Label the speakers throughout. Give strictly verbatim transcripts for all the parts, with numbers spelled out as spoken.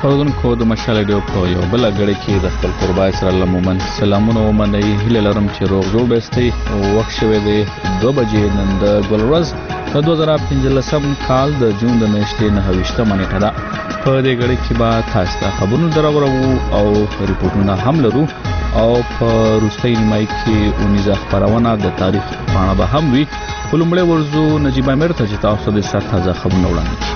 Speaker 1: اورونکو د مشال ډیو په یو بل غړي کې د خپل قربای سره لمومن سلامونه ومني هله لرم چې روغ جوړ بستي وخت شوه دی دو بجې نن د ګلورز د دوه زره پنځلسم کال د جون د میاشتې نه هوښته منېټه ده په دې غړي کې با تاسو ته خبرونه درورو او ریپورتونه هم لرو او په روستۍ نیمای کې اونیزه خبرونه د تاریخ په اړه به هم وي ولومړی ورزو نجیب امیر ته چې تاسو د سات تازه خبرونه وړاندې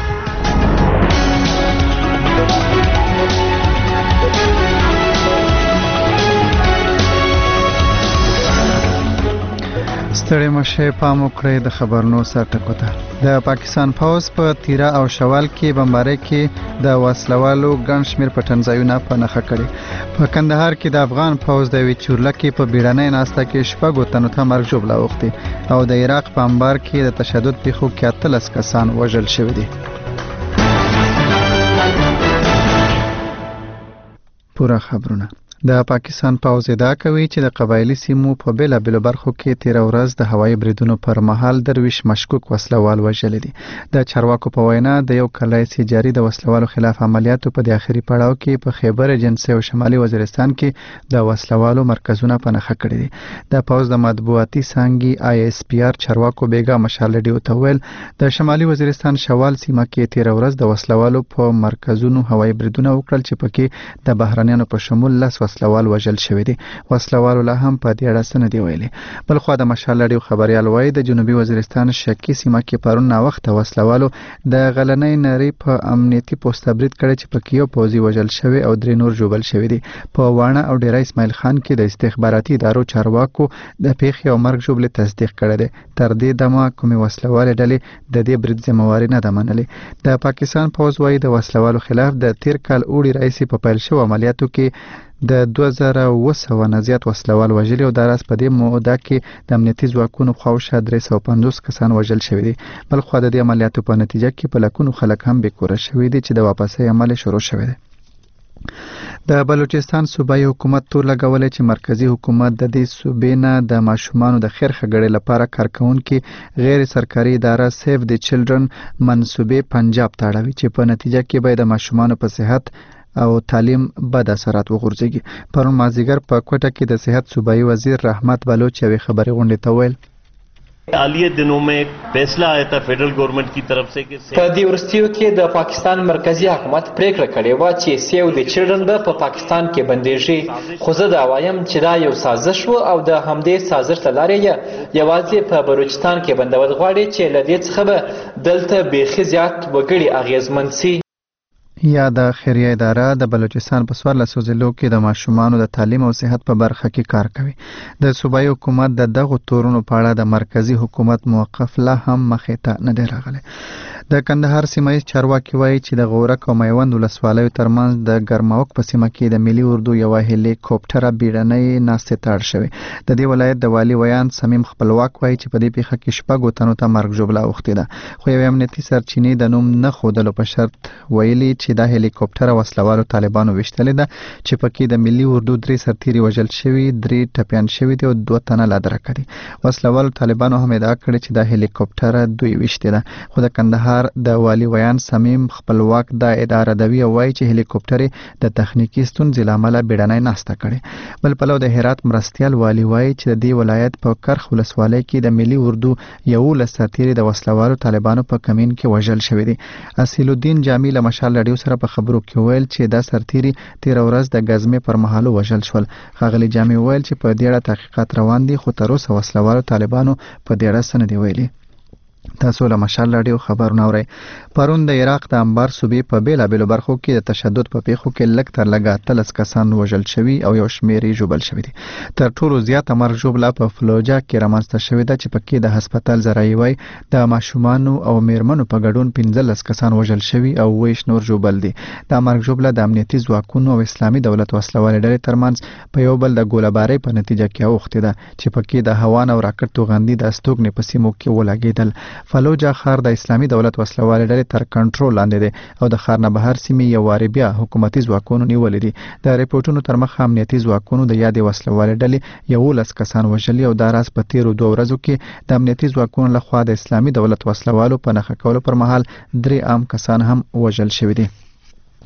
Speaker 2: ستړي مشه پام وکړئ د خبرونو سرټکو ته د پاکستان پوز په تیرا او شوال کې بمبارۍ کې د وسلوالو ګڼ شمېر پټنځایونه په نښه کړي په کندهار کې د افغان پوز د ویچورله کې په بیړنۍ ناسته کې شپږ تنو ته مرګ ژوبله اوښتې او د عراق په انبار کې د تشدد پیښو کې اتلس کسان وژل شوي دي. پوره خبرونه د پاکستان پوز ادعا کوي چې د قبایلی سیمو په بیلا بیلو برخو کې تیر ورځ د هوایي بریدونو پر مهال درویش مشکوک وسلوال وژل دي. د چارواکو په وینا د یو کلای سي جاري د وسلوالو خلاف عملیاتو په د اخري پړاو کې په خیبر ایجنسي او شمالي وزیرستان کې د وسلوالو مرکزونه په نښه کړي دي. د پوز د مطبوعاتي څانګې آی اس پی آر چارواکو بیګا مشال ډیو ته ویل د شمالي وزیرستان شوال سیمه کې تیر ورځ د وسلوالو په مرکزونو هوایي بریدونه وکړل چې پکې د بهرانيانو په شمول لس وسلوال وژل شوی دي. وسلوالو لا هم په دې اړه څه نه دی ویلي. بل خو د مشال ډیو خبريال وایي د جنوبي وزیرستان شکی سیمه کې پرون نا وخت وسلوالو د غلنۍ نری په امنیتي پوسټ برید کړی چې پکې یو پوزي وژل شوی او درې نور ژوبل شوی دي. په وانه او ډیرا اسماعیل خان کې د استخباراتي ادارو چارواکو د پیښې او مرګ ژوبل تصدیق کړی دی. تر دې دمه کومې وسلوال ډلې د دې برید ذمہواری نه ده منلې. د پاکستان پوز وایي د وسلوالو خلاف د تیر کال اوړي رئیسي په پیل شو عملیاتو کې د دوه زره اوه سوه نه زیات وسلوال وژلي او د راز په دې موده کې د امنیتي ځواکونو خواوشا درې سوه پنځوس کسان وژل شوي دي. بل خو د دې عملیاتو په نتیجه کې په لکونو خلک هم بېکوره شوي دي چې د واپسۍ عمل شروع شوی دی. د بلوچستان صوبایي حکومت تور لګولې چې مرکزی حکومت د دې صوبې نه د ماشومانو د خیر ښېګړې لپاره کارکونکي غیر سرکاري اداره سیف د چلډرن منصوبې پنجاب ته اړوي چې په نتیجه کې به د ماشومانو په صحت او تعلیم بد اثرات وغورځيږي. پرون مازیګر په کوټه کې د صحت صوبایي وزیر رحمت بلوچ یوې خبري غونډې ته ویل
Speaker 3: حالیہ دنوں میں ایک فیصلہ آیا تھا فیڈرل گورنمنٹ کی طرف سے کہ
Speaker 4: په دې ورستیو کې د پاکستان مرکزی حکومت پریکړه کړې و چې سیو د چلډرن به په پاکستان کې بندېږي. خو زه دا وایم چې دا یو سازش و او د همدې سازش له لارې یوازې په بلوچستان کې بندول غواړي چې له دې څخه به دلته بیخي زیات وګړي اغیزمن سي.
Speaker 2: یا د خیریه اداره د بلوچستان په څوارلسو ضلعو کې د ماشومانو د تعلیم او صحت په برخه کې کار کوي. د صوبایي حکومت د دغو تورونو په اړه د مرکزی حکومت موقف لا هم مخې ته نه دی راغلی. د کندهار سیمه ییز چارواکي وایي چې د غورک او میوند ولسوالیو ترمنځ د ګرماوک په سیمه کې د ملي اردو یوه هلیکوپټره بیړنۍ ناستې ته اړ شوې. د دې ولایت د والي ویان صمیم خپلواک وایي چې په دې پیښه کې شپږو تنو ته مرګ ژوبله اوښتې ده. خو یوې امنیتي سرچینې د نوم نه ښودلو په شرط ویلي چې دا هلیکوپټره وسلوالو طالبانو ویشتلې ده چې پکې د ملي اردو درې سرتیري وژل شوي، درې ټپیان شوي دي او دوه تنه لا درکه دي. وسلوالو طالبانو هم ادعا کړې چې دا هلیکوپټره دوی ویشتې ده. خو د کندهار د والي ویان صمیم خپلواک دا ادعا ردوي او وایي چې هلیکوپټرې د تخنیکي ستونزې له امله بیړنۍ ناسته کړې. بل پلو د هرات مرستیال والي وایي چې د دې ولایت په کرخ ولسوالۍ کې د ملي اردو یولس سرتیري د وسلوالو طالبانو په کمین کې وژل شوي دي. اصیل الدین جامی له مشال رادیو سره په خبرو کې ویل چې دا سرتیري تیر ورځ د غزمې پر مهال وژل شول. ښاغلي جامی ویل چې په دې اړه تحقیقات روان دي خو تر اوسه وسلوالو طالبانو په دې اړه څه نه دي ویلي. تاسو له مشال رادیو خبرونه اورئ. پرون د عراق د انبار صوبې په بیلابیلو برخو کې د تشدد په پیښو کې لږ تر لږه اتلس کسان وژل شوي او یو شمېر یې ژوبل شوي دي. تر ټولو زیاته مرګ ژوبله په فلوجا کې رامنځته شوې ده چې پکې د هسپتال ذرایع وایي د ماشومانو او میرمنو په ګډون پنځلس کسان وژل شوي او اووه نور ژوبل دي. دا مرګ ژوبله د امنیتي ځواکونو او اسلامي دولت وسلوالې ډلې ترمنځ په یو بل د ګولهبارۍ په نتیجه کې اوښتې ده چې پکې د هوان او راکټ توغندي د استوګنې په سیمو کې ولګېدل. فلوجا ښار د اسلامي دولت وسلوالې ډلې تر کنټرول لاندې دی او د ښار نه بهر سیمې یو وارې بیا حکومتي ځواکونو نیولې دي. د ریپورټونو تر مخه امنیتي ځواکونو د یادې وسلوالې ډلې یولس کسان وژلي او دا راز په تیرو دوه ورځو کې د امنیتي ځواکونو لخوا د اسلامي دولت وسلوالو په نښه کولو پر مهال درې عام کسان هم وژل شوي دي.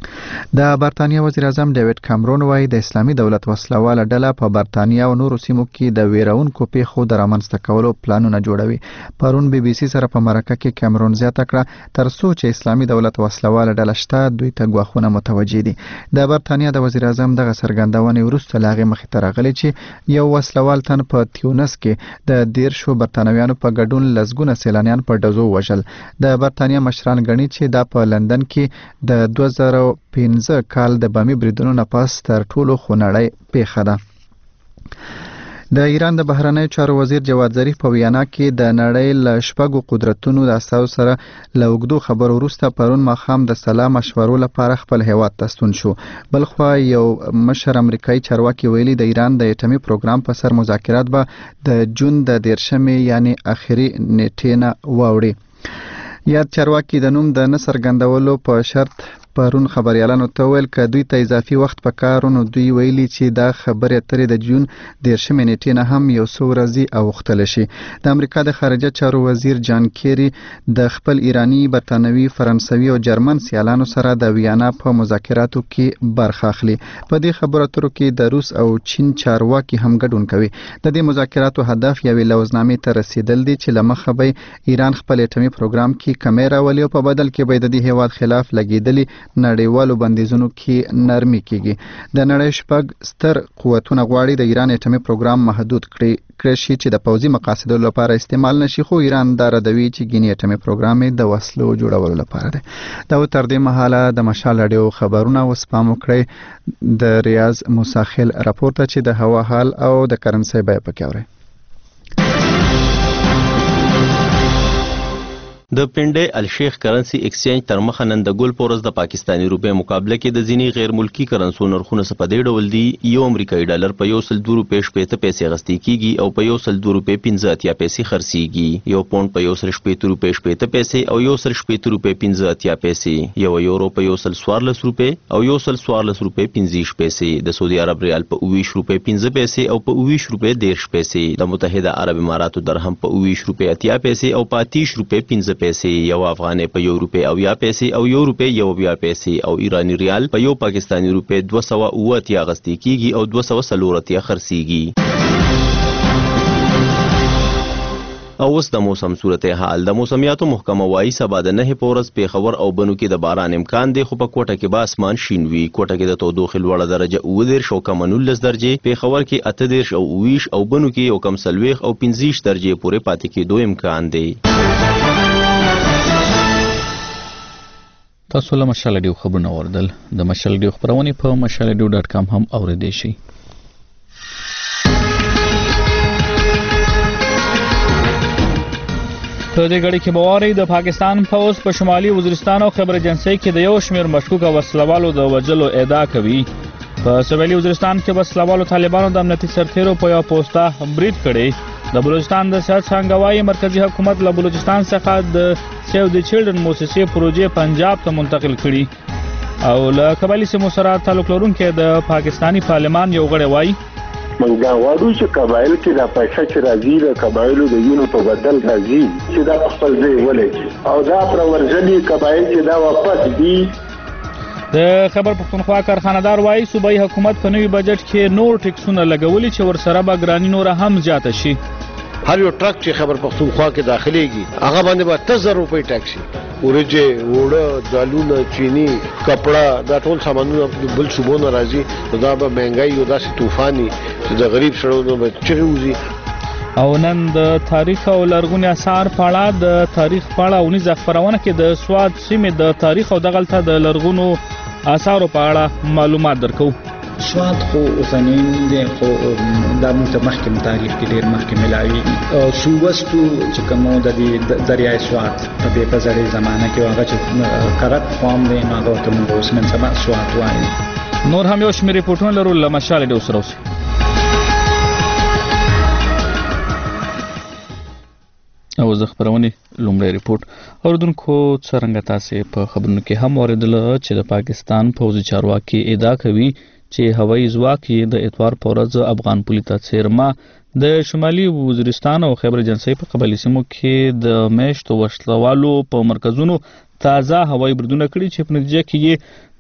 Speaker 2: د برتانیا وزیر اعظم ډیوډ کامرون وایي د اسلامي دولت وسلواله ډله په برتانیا او نورو سیمو کې د ویرونکو پیښو د رامنځته کولو پلانونه جوړوي. پرون بي بي سي سره په مرکه کې کامرون زیاته کړه تر څو چې اسلامي دولت وسلواله ډله شته دوی ته ګواښونه متوجه دي. د برتانیا د وزیر اعظم دغه څرګندونې وروسته له هغې مخې ته راغلې چې یو وسلوال تن په تیونس کې د دیرشو برتانویانو په ګډون لسګونه سیلانیان په ډزو وژل. د برتانیا مشران ګڼي چې دا په لندن کې د دوه زره پنځه کال د بامي بریدونو نه پس تر ټولو خونړۍ پیښه ده. د ایران د بهرنیو چارو وزیر جواد ظریف په ویانا کې د نړۍ له شپږو قدرتونو د استازو سره له اوږدو خبرو وروسته پرون ماښام د سلا مشورو لپاره خپل هیواد ته ستون شو. بلخوا یو مشر امریکایي چارواکي ویلي د ایران د اټومي پروګرام په سر مذاکرات به د جون د دیرشمې یعنی اخري نیټې نه واوړي. یاد چارواکي د نوم د نه څرګندولو په شرط پرون خبريالانو ته ویل ک دوی ته اضافي وخت پکارو نو دوی ویلي چې دا خبره اترې د جون دیرشمې نیټې نه هم یو څو ورځې اوختل شي. د امریکا د خارجه چارو وزیر جان کیری د خپل ایرانی، برتانوي، فرانسوي او جرمن سیالانو سره د ویانا په مذاکراتو کې برخه اخلي. په دې خبرو اترو کې د روس او چین چارواکي هم ګډون کوي. د دې مذاکراتو هدف یوې لوزنامې ته رسیدل دي چې لمخه به ایران خپل اټومي پروګرام کې کمې راولي او په بدل کې به د دې هیواد خلاف لګیدلي نړیوالو بندیزونو کې نرمي کیږي. د نړۍ شپږ ستر قوتونه غواړي د ایران اټومي پروګرام محدود کړي کړي شي چې د پوځي مقاصدو لپاره استعمال نشي، خو ایران دا ردوي چې ګینی اټومي پروګرام د وسلو جوړولو لپاره دی. دا تر دې مهاله د مشال رادیو خبرونه وسپام کړي د ریاض مساخل راپورته چې د هوا حال او د کرنسي بیه پکې اوري.
Speaker 5: د پنډې الشیخ کرنسی ایکسچینج تر مخه نن د ګل پورز د پاکستانی روپې مقابله کې د ځینی غیر ملکی کرنسو نرخونه څه په دې ډول دي. یو امریکایي ډالر په یو سل دوه روپۍ شپېته پیسې اخیستل کیږي او په یو سل دوه روپۍ پنځه اتیا پیسې خرڅیږي. یو پونډ په یو سل شپېته روپۍ شپېته پیسې او یو سل شپېته روپۍ پنځه اتیا پیسې. یو یورو په یو سل څوارلس روپۍ او یو سل څوارلس روپۍ پنځه پیسې. د سعودي عرب ریال په اووه روپۍ پنځه پیسې او په اووه روپۍ دېرش پیسې. د متحده عرب اماراتو درهم په اووه روپۍ اتیا پیسې او په اتیش روپۍ پنځه پیسې. یو افغانۍ په یو روپۍ او یا پیسې او یو روپۍ یو بیا پیسې او ایرانی ریال په یو پاکستانی روپۍ دوه سوه اووه اتیا اخیستل کیږي او دوه سوه څلور اتیا خرڅیږي. او اوس د موسم صورتحال. د موسمیاتو محکمه وایي سبا د نهه په ورځ پیښور او بنو کې د باران امکان دی، خو په کوټه کې به اسمان شین وي. کوټه کې د تودوخې لوړه درجه اووه دېرش او کمه نولس درجې، پیښور کې اته دېرش او اوویش او بنو کې یو کم څلوېښت او پنځهویشت درجې پورې پاتې کېدو امکان دی.
Speaker 1: تاسو له مشال رادیو خبرونه اوریدل. د مشال رادیو خبرونه په مشال رادیو ډاټ کام هم اوریدئ شئ. په دې غړي کې بواري د پاکستان پوز په شمالي وزیرستان او خیبر ایجنسۍ کې د یو شمېر مشکوک وسلوالو د وجلو ادعا کوي. په سویلي وزیرستان کې وسلوالو طالبانو د امنیتي سرتیرو په یو پوسټه برید کړی. د بلوچستان د سیاست څنګهوای مرکزی حکومت له بلوچستان څخه د سیو د چلډرن موسسې پروژې پنجاب ته منتقل کړي او له قبایلی سیمو سره تعلق لرونکي د پاکستانی پارلمان یو غړی وایي
Speaker 6: موږ دا غواړو چې قبایل کې دا پیسې چې راځي د قبایلو د یونو په بدل راځي چې دا خپل ځای ولګي او دا پر ورځنی قبایل چې دا واپس دي.
Speaker 1: د خبر پښتونخوا کارخانه‌دار وایي صوبایي حکومت په نوي بجټ کې نور ټیکسونه لګولي چې ورسره به ګراني نور هم زیاته شي.
Speaker 7: هر یو ټرک چې خبر پښتونخوا کې داخليږي هغه باندې به اته زره روپۍ ټیکس شي. ورجه، وړه، دالونه، چینی، کپڑا دا ټول سامانونه بل صوبو نه راځي. دا به مهنګای او داسې طوفاني چې د غریب شړو به چغوزي.
Speaker 1: او نن د تاریخ او لرغونی اثار په اړه د تاریخ په اړه ونیزه خبرونه کې د سواد سیمې د تاریخ او دغلته د لرغونو اثارو په اړه معلومات درکو.
Speaker 8: سواد خو اوسنین دی خو د موږ مخکې تاریخ کې ډیر مخکې ملاوي او سووستو چې کومه د دې دریای سواد په دې په ځړې زمانه کې هغه چې کرت قوم دی نو هغه ته موږ اوس نن سبا سواد وایو.
Speaker 1: نور هم یو شمېر ریپورټونه لرو له مشال ډیو سره اوسئ. او زه خبرونه لومړی ریپورت اوردونکو څرنګه تاسو په خبرونو کې هم اوریدل چې د پاکستان پوځي چارواکي ادعا کوي چې هوایي ځواک یې د اتوار په ورځ افغان پولي ته څیرمه د شمالي وزیرستان او خیبر ایجنسۍ په قبایلي سیمو کې د میشتو وسلوالو په مرکزونو تازه هوایي بریدونه کړي چې په نتیجه کې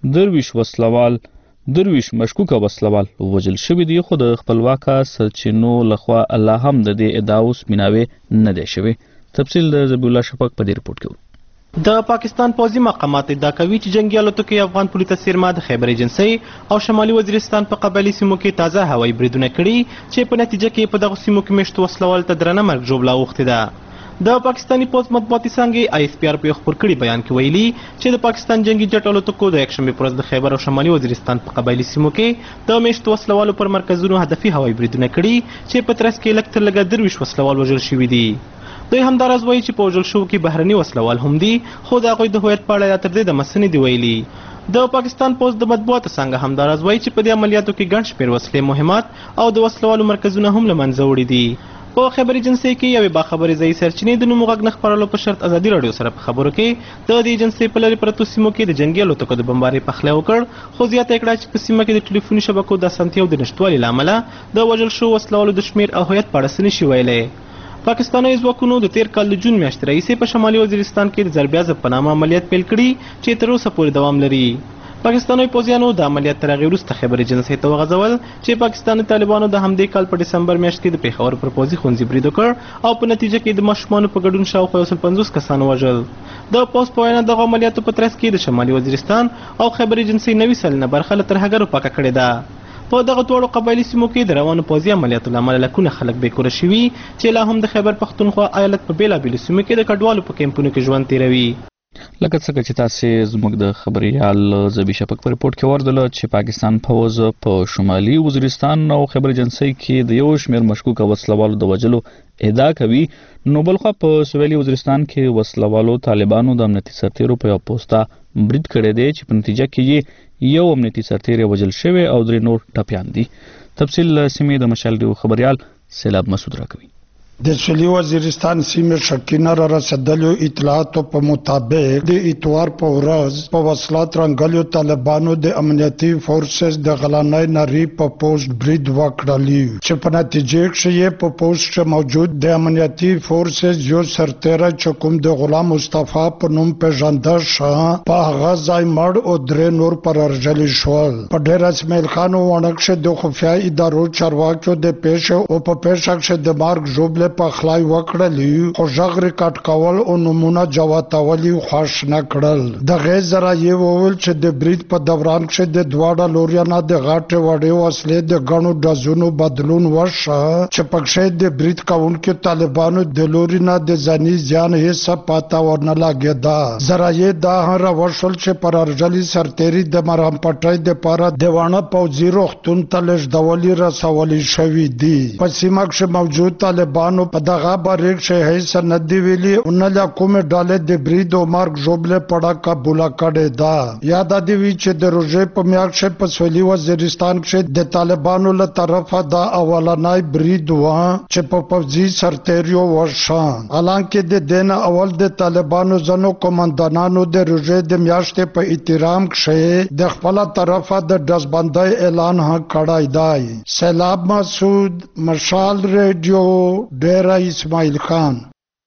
Speaker 1: درویش وسلوال درویش مشکوک وسلوال وجل شوی دی، خو د خپلواکه سرچینو لخوا الله هم د دې ادعاو سپیناوی نه دی شوی. تفصیل د ذبیح الله شفق په دې رپورټ کې.
Speaker 9: د پاکستان پوځي مقامات ادعا کوي چې جنگي الوتکې افغان پولي ته څیرمه د خیبر ایجنسۍ او شمالي وزیرستان په قبایلي سیمو کې تازه هوایي بریدونه کړي چې په نتیجه کې په دغو سیمو کې میشتو وسلوال ته درنه مرګ ژوبله اوښتې ده. د پاکستاني پوځ مطبوعاتي څانګې آی اس پي ار په یو خپور کړي بیان کې ویلي چې د پاکستان جنگي جټ الوتکو د یکشنبې په ورځ د خیبر او شمالي وزیرستان په قبایلي سیمو کې د میشتو وسلوالو پر مرکزونو هدفي هوایي بریدونه کړي چې په ترڅ کې لږ تر لږه درویش وسلوال وژل شوي دي. دوی همداراز وایي چې په وژل شوو کې بهرني وسلوال هم دي، خو د هغوی د هویت په اړه لا تر دې د مسنې دي ویلي. د پاکستان پوځ د مطبوعاتو څنګه همداراز وایي چې په دې عملیاتو کې ګڼ شمېر وسلې مهمات او د وسلوالو مرکزونه هم له منځه وړي دي. په خبري ایجنسۍ کې یوې باخبرې ځایي سرچینې د نومو غږ نه خپرولو په شرط ازادي راډیو سره په خبرو کې د دې ایجنسۍ په لرې پرتو سیمو کې د جنګي الوتکو د بمبارۍ پخلی وکړ، خو زیاته یې کړه چې په سیمه کې د ټلیفوني شبکو د اسانتیاو د نشتوالي له امله د وژل شوو وسلوالو د شمېر او هویت په اړه څه نشي ویلی. پاکستاني ځواکونو د تیر کال د جون میاشتې راهیسې په شمالي وزیرستان کې د ضربیازب په نامه عملیات پیل کړي چې تر اوسه پورې دوام لري. پاکستاني پوځیانو د عملیات تر هغې وروسته خیبر ایجنسۍ ته وغځول چې پاکستاني طالبانو د همدې کال په ډسمبر میاشت کې د پېښور پر پوځي ښوونځي برید وکړ او په نتیجه کې د ماشومانو په ګډون شاوخوا یو سل پنځوس کسان ووژل. د پوځ په وینا دغو عملیاتو په ترڅ کې د شمالي وزیرستان او خیبر ایجنسۍ نوي سلنه برخه له ترهګرو پاکه کړې ده. په دغه دواړو قبایلي سیمو کې د روانو پوځي عملیاتو له امله لکونه خلک بېکوره شوي چې لا هم د خیبر پښتونخوا ایالت په بېلابېلو سیمو کې د کډوالو په کیمپونو کې ژوند تېروي.
Speaker 1: لکه څنګه چې تاسې زموږ د خبریال ذبیح شفق په رپورټ کې وردله چې پاکستان پوځ په شمالي وزیرستان او خیبر ایجنسۍ کې د یو شمېر مشکوکه وسلوالو د وژلو ادعا کوي، نو بلخوا په سویلي وزیرستان کې وسلوالو طالبانو د امنیتي سرتیرو په یو پوسته برید کړی دی چې په نتیجه کې یې یو امنیتي سرتیر وژل شوی او درې نور ټپیان دي. تفصیل سیمې د مشال ریو خبریال سیلاب مسعود راکوي.
Speaker 10: د سویلي وزیرستان سیمې شکینه را رسېدلو اطلاعاتو په مطابق د اتوار په ورځ په وسلات رنګلیو طالبانو د امنیتي فورسز د غلانۍ ناري په پوسټ برید وکړلی چې په نتیجه کې یې په پوسټ کې موجود د امنیتي فورسز یو سرتیری چې کوم د غلام مصطفی په نوم پیژنده شوه په هغه ځای مړ او درې نور پر ارجلي شول. په ډېر اسماعیل خان وڼکشه د خفیه ادارو چارواکیو د پیښې او په پیښه کې د مارګ ژوبله په خلای وکړلی، خو غږ ریکارډ کول او نمونه جواتول یې خوښ نه کړل. دغې ذرایع وویل چې د برید په دوران کې د دواړه لوریا نه د غټې وړې وسلې د ګڼو ډزونو بدلون وشو چې پکښې د برید کوونکو طالبانو د لوري نه د ځاني زیان هیڅ پاته ورنه لګېده. ذرایع دا هم راوښول چې پر ارجلي سرتیري د مرهم پټۍ دپاره د واڼه پوځي روغتون ته لېږدولي رسولي شوي دي. په سیمه کې موجود طالبانو په دغه باره کې هیڅ نه دی ویلي او نه له کومې ډلې د برید او مرګ ژوبلې په اړه قبوله کړې ده. یاد دې وي چې د روژې په میاشت کې په سویلي وزیرستان کې د طالبانو له طرفه دا اولنی برید و چې په پوځي سرتیریو وشو. حالانکه د دې نه اول د طالبانو ځینو قومندانانو د روژې د میاشتې په احترام کې د خپل طرفه د ډزبندۍ اعلان هم کړی دی. سیلاب مسعود، مشال ریډیو، ډیره اسماعیل خان.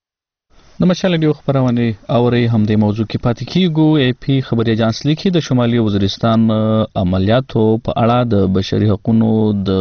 Speaker 1: د مشال ریډیو خبرونه اوري هم د موضوع کې پاتې کیږو. ای پی خبري اجانس لیکي د شمالي وزیرستان عملیاتو په اړه د بشري حقوقو د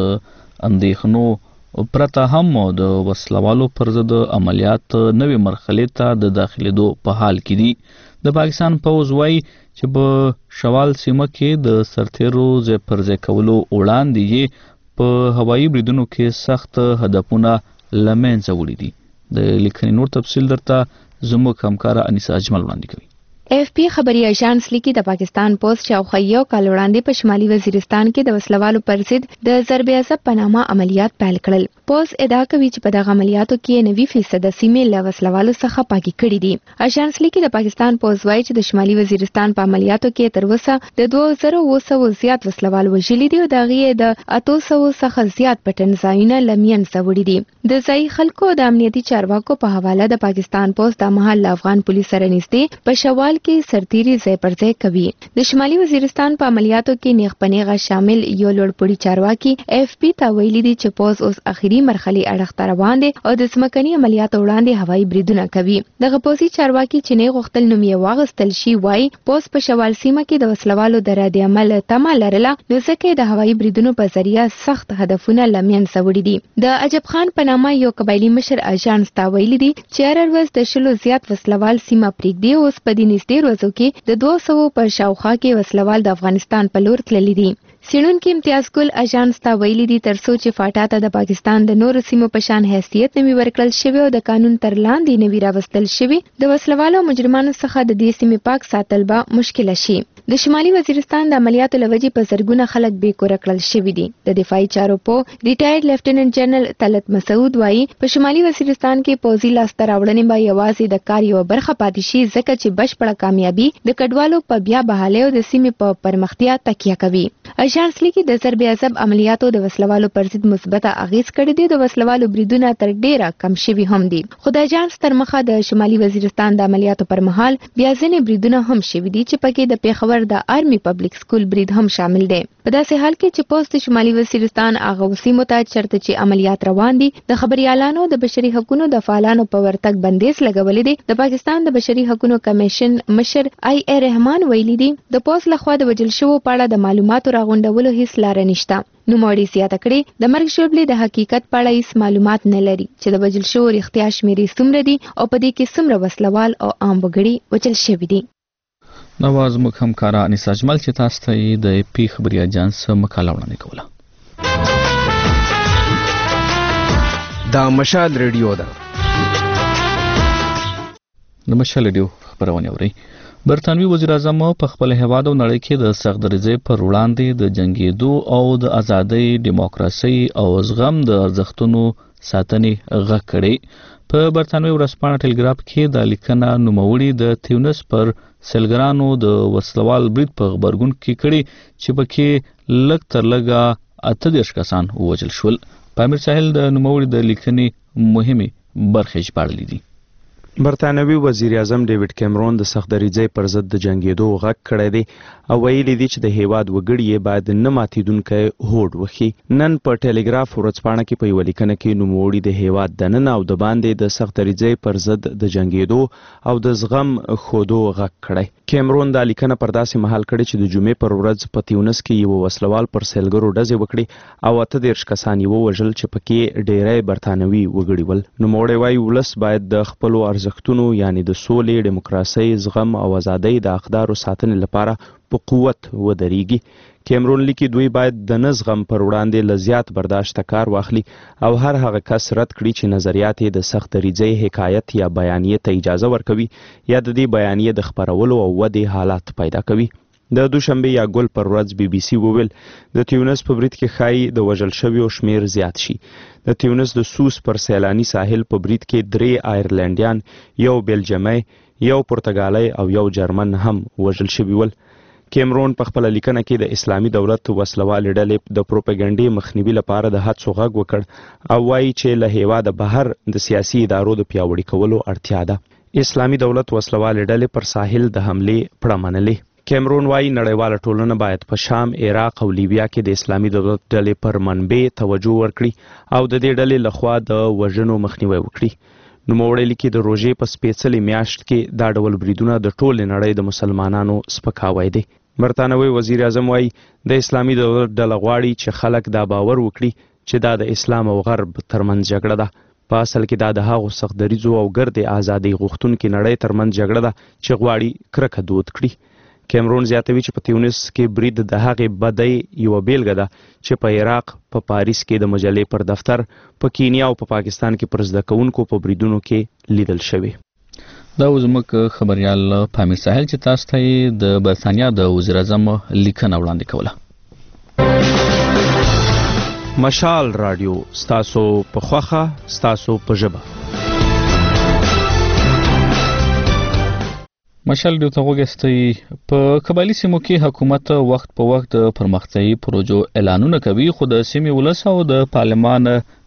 Speaker 1: اندېښنو پرته هم د وسلوالو پر ضد عملیات نوې مرحلې ته د داخلېدو په حال کې دي. د پاکستان پوځ وایي چې په شوال سیمه کې د سرتیرو ځای پر ځای کولو وړاندې یې په هوایي بریدونو کې سخت هدفونه له منځه وړي دي. د لیکنې نور تفصیل درته زموږ همکاره انیسه اجمل وړاندې کوي.
Speaker 11: اف پی خبري اژانس لیکي د پاکستان پوځ شاوخوا یو کال وړاندې په شمالي وزیرستان کې د وسلوالو پر ضد د ضرب عصب په نامه عملیات پیل کړل. پوځ ادعا کوي چې په دغه عملیاتو کې نوي فیصد سیمې له وسلوالو څخه پاکي کړي دي. اژانس لیکي د پاکستان پوځ وایي چې د شمالي وزیرستان په عملیاتو کې تر اوسه د دوه زره اوه سوه زیات وسلوال وژلي دي او د هغې د اتو سوو څخه زیات پټن ځایونه له منځه وړي دي. د ځایي خلکو د امنیتي چارواکو په حواله د پاکستان پوځ د مهال له افغان پولیس سره نږدې په شوال حال کې سرتیري ځای پر ځای کوي. د شمالي وزیرستان په عملیاتو کې نیغ پنیغه شامل یو لوړپوړي چارواکي اف پی ته ویلي دي چې پوز اوس اخیری مرحلې اړخ ته روان دي او د ځمکني عملیاتو وړاندې هوایي بریدونه کوي. دغه پوځي چارواکي چې نه غوښتل نوم یې واغستل شي وایي پوز په شوال سیمه کې د وسلوالو د رد عمل تمه لرله نو ځکه د هوایي بریدونو په ذریعه سخت هدفونه له منځه وړي دي. د عجب خان په نامه یو قبایلي مشر اژانس ته ویلي دي چې هر ورځ د شلو زیات وسلوال سیمه پرېږدي. اوس په دې نږدې ورځو کې د دوه سوو په شاوخوا کې وسلوال د افغانستان په لور تللي دي. څېړونکي امتیاز ګل اژانس ته ویلي دي تر څو چې فاټا ته د پاکستان د نورو سیمو په شان حیثیت نوي ورکړل شوی او د قانون تر لاندې نوي راوستل شوي د وسلوالو مجرمانو څخه د دې سیمې پاک ساتل به مشکله شي. د شمالي وزیرستان د عملیاتو له وجې په زرګونه خلک بې کوره کړل شوي دي. د دفاعي چارو په ریټایرډ لیفټیننټ جنرال طلعت مسعود وایي په شمالي وزیرستان کې پوځي لاسته راوړنې به یوازې د کار یوه برخه پاتې شي ځکه چې بشپړه کامیابي د کډوالو په بیا بحالۍ او د سیمې په پرمختیا تکیه کوي. اژانس لیکي د ضرب عصب عملیاتو د وسلوالو پر ضد مثبته اغیز کړی دی. د وسلوالو بریدونه تر ډیره کم شوي هم دي خو د اژانس تر مخه د شمالي وزیرستان د عملیاتو پر مهال بیا ځینې بریدونه هم شوي دي چې پکې د پیښور د آرمي پبلک سکول برید هم شامل دی. په داسې حال کې چې پوز د شمالي وزیرستان هغه سیمو ته چېرته چې عملیات روان دي د خبریالانو د بشري حقوقو د فعالانو په ورتګ بندیز لګولې دي. د پاکستان د بشري حقوقو کمیشن مشر آی ای رحمان ویلي دي د پوز لخوا د وژل شوو په اړه د معلوماتو راغونډولو هیڅ لاره نشته. نوموړي زیاته کړې د مرګ ژوبلې د حقیقت په اړه هیڅ معلومات نه لري چې د وژل شوو رښتیا شمیرې څومره دي او په دې کې څومره وسلوال او عام وګړي وژل شوي دي.
Speaker 1: نواز موږ همکاره انیس اجمل چې تاسو ته یې د پی خبري اجانس مقاله وړاندې کوله.
Speaker 12: دا مشال ریډیو ده.
Speaker 1: د مشال ریډیو خبرونه اوري. برطانوي وزیر اعظم په خپل هیواد او نړۍ کې د سخت درجه پر وړاندې د جنگیدو او د ازادۍ، دیموکراسي او زغم د ارزښتونو ساتنې غږ کړی. په برطانوي ورځپاڼه ټلګراف کې د لیکنه نوموړي د تیونس پر سیلګرانو د وسلوال برید په غبرګون کې کړي چې پکې لږ تر لږه اته دېرش کسان ووژل شول. پامیر ساحل د نوموړي د لیکنې مهمې برخې ژباړلې دي.
Speaker 13: برطانوي وزیر اعظم ډیوډ کیمرون د سخت دریځۍ پر ضد د جنگیدو غږ کړی دی او ویلي دي چې د هیواد وګړي یې باید نه ماتیدونکی هوډ وښي. نن په ټلګراف ورځپاڼه کې په یوه لیکنه کې نوموړي د هیواد دننه او د باندې د سخت دریځۍ پر ضد د جنگیدو او د زغم ښودو غږ کړی. کیمرون دا لیکنه پر داسې مهال کړې چې د جمعې پر ورځ په تیونس کې یو وسلوال پر سیلګرو ډزې وکړي او اته دېرش کسان یې ووژل چې پکې ډیری برطانوي وګړي ول. نوموړی وایي ولس باید د خپلو ارزښتونو یعنی د سولې، دیموکراسۍ، زغم او ازادۍ د اقدارو ساتنې لپاره په قوت ودرېږي. کیمرون لیکي دوی باید د نه زغم پر وړاندې له زیات برداشته کار واخلي او هر هغه کس رد کړي چې نظریات یې د سخت دریځۍ حکایت یا بیانیې ته اجازه ورکوي یا د دې بیانیې د خپرولو او ودې حالات پیدا کوي. د دوشنبه یا ګل پر ورځ بي بي سي وویل د تیونس په برید کې ښایي د وژل شویو شمیر زیات شي. د تیونس د سوس پر سیلاني ساحل په برید کې درې آیرلینډیان، یو بیلجیمی، یو پرتګالی او یو جرمن هم وژل شوي ول. کیمرون په خپله لیکنه کې د اسلامي دولت وسلوالې ډلې د پروپاګنډې مخنیوي لپاره د هڅو غږ وکړ او وایي چې له هیواده بهر د سیاسي ادارو د پیاوړي کولو اړتیا ده. اسلامي دولت وسلوالې ډلې پر ساحل د حملې پړه منلې. کیمرون وایي نړیواله ټولنه باید په شام، عراق او لیبیا کې د اسلامي دولت ډلې پر منبع توجه ورکړي او د دې ډلې لخوا د وژنو مخنیوی وکړي. نوموړی لیکي د روژې په سپېڅلې میاشت کې دا ډول بریدونه د ټولې نړۍ د مسلمانانو سپکاوی دی. برطانوي وزیر اعظم وایي د اسلامي دولت ډله غواړي چې خلک دا باور وکړي چې دا د اسلام او غرب ترمنځ جګړه ده. په اصل کې دا د هغو سخت دریځو او ګردې ازادۍ غوښتونکې نړۍ ترمنځ جګړه ده چې غواړي کرکه دود کړي. کیمرون زیاتوي چې په تیونس کې برید د هغې بدۍ یوه بیلګه ده چې په عراق، په پاریس کې د مجلې پر دفتر، په کینیا او په پاکستان کې پر زده کوونکو په بریدونو کې لیدل شوي.
Speaker 1: دا زموږ خبریال پامیر ساحل چې تاسو ته د برطانیا د وزیر اعظم لیکنه وړاندې کوله.
Speaker 13: مشال رادیو ستاسو په خوښه، ستاسو په ژبه.
Speaker 1: مشال ډیو ته وګستئ. په قبایلي سیمو کې حکومت وخت په وخت د پرمختیایي پروژو اعلانونه کوي خو د سیمې ولس او د پارلمان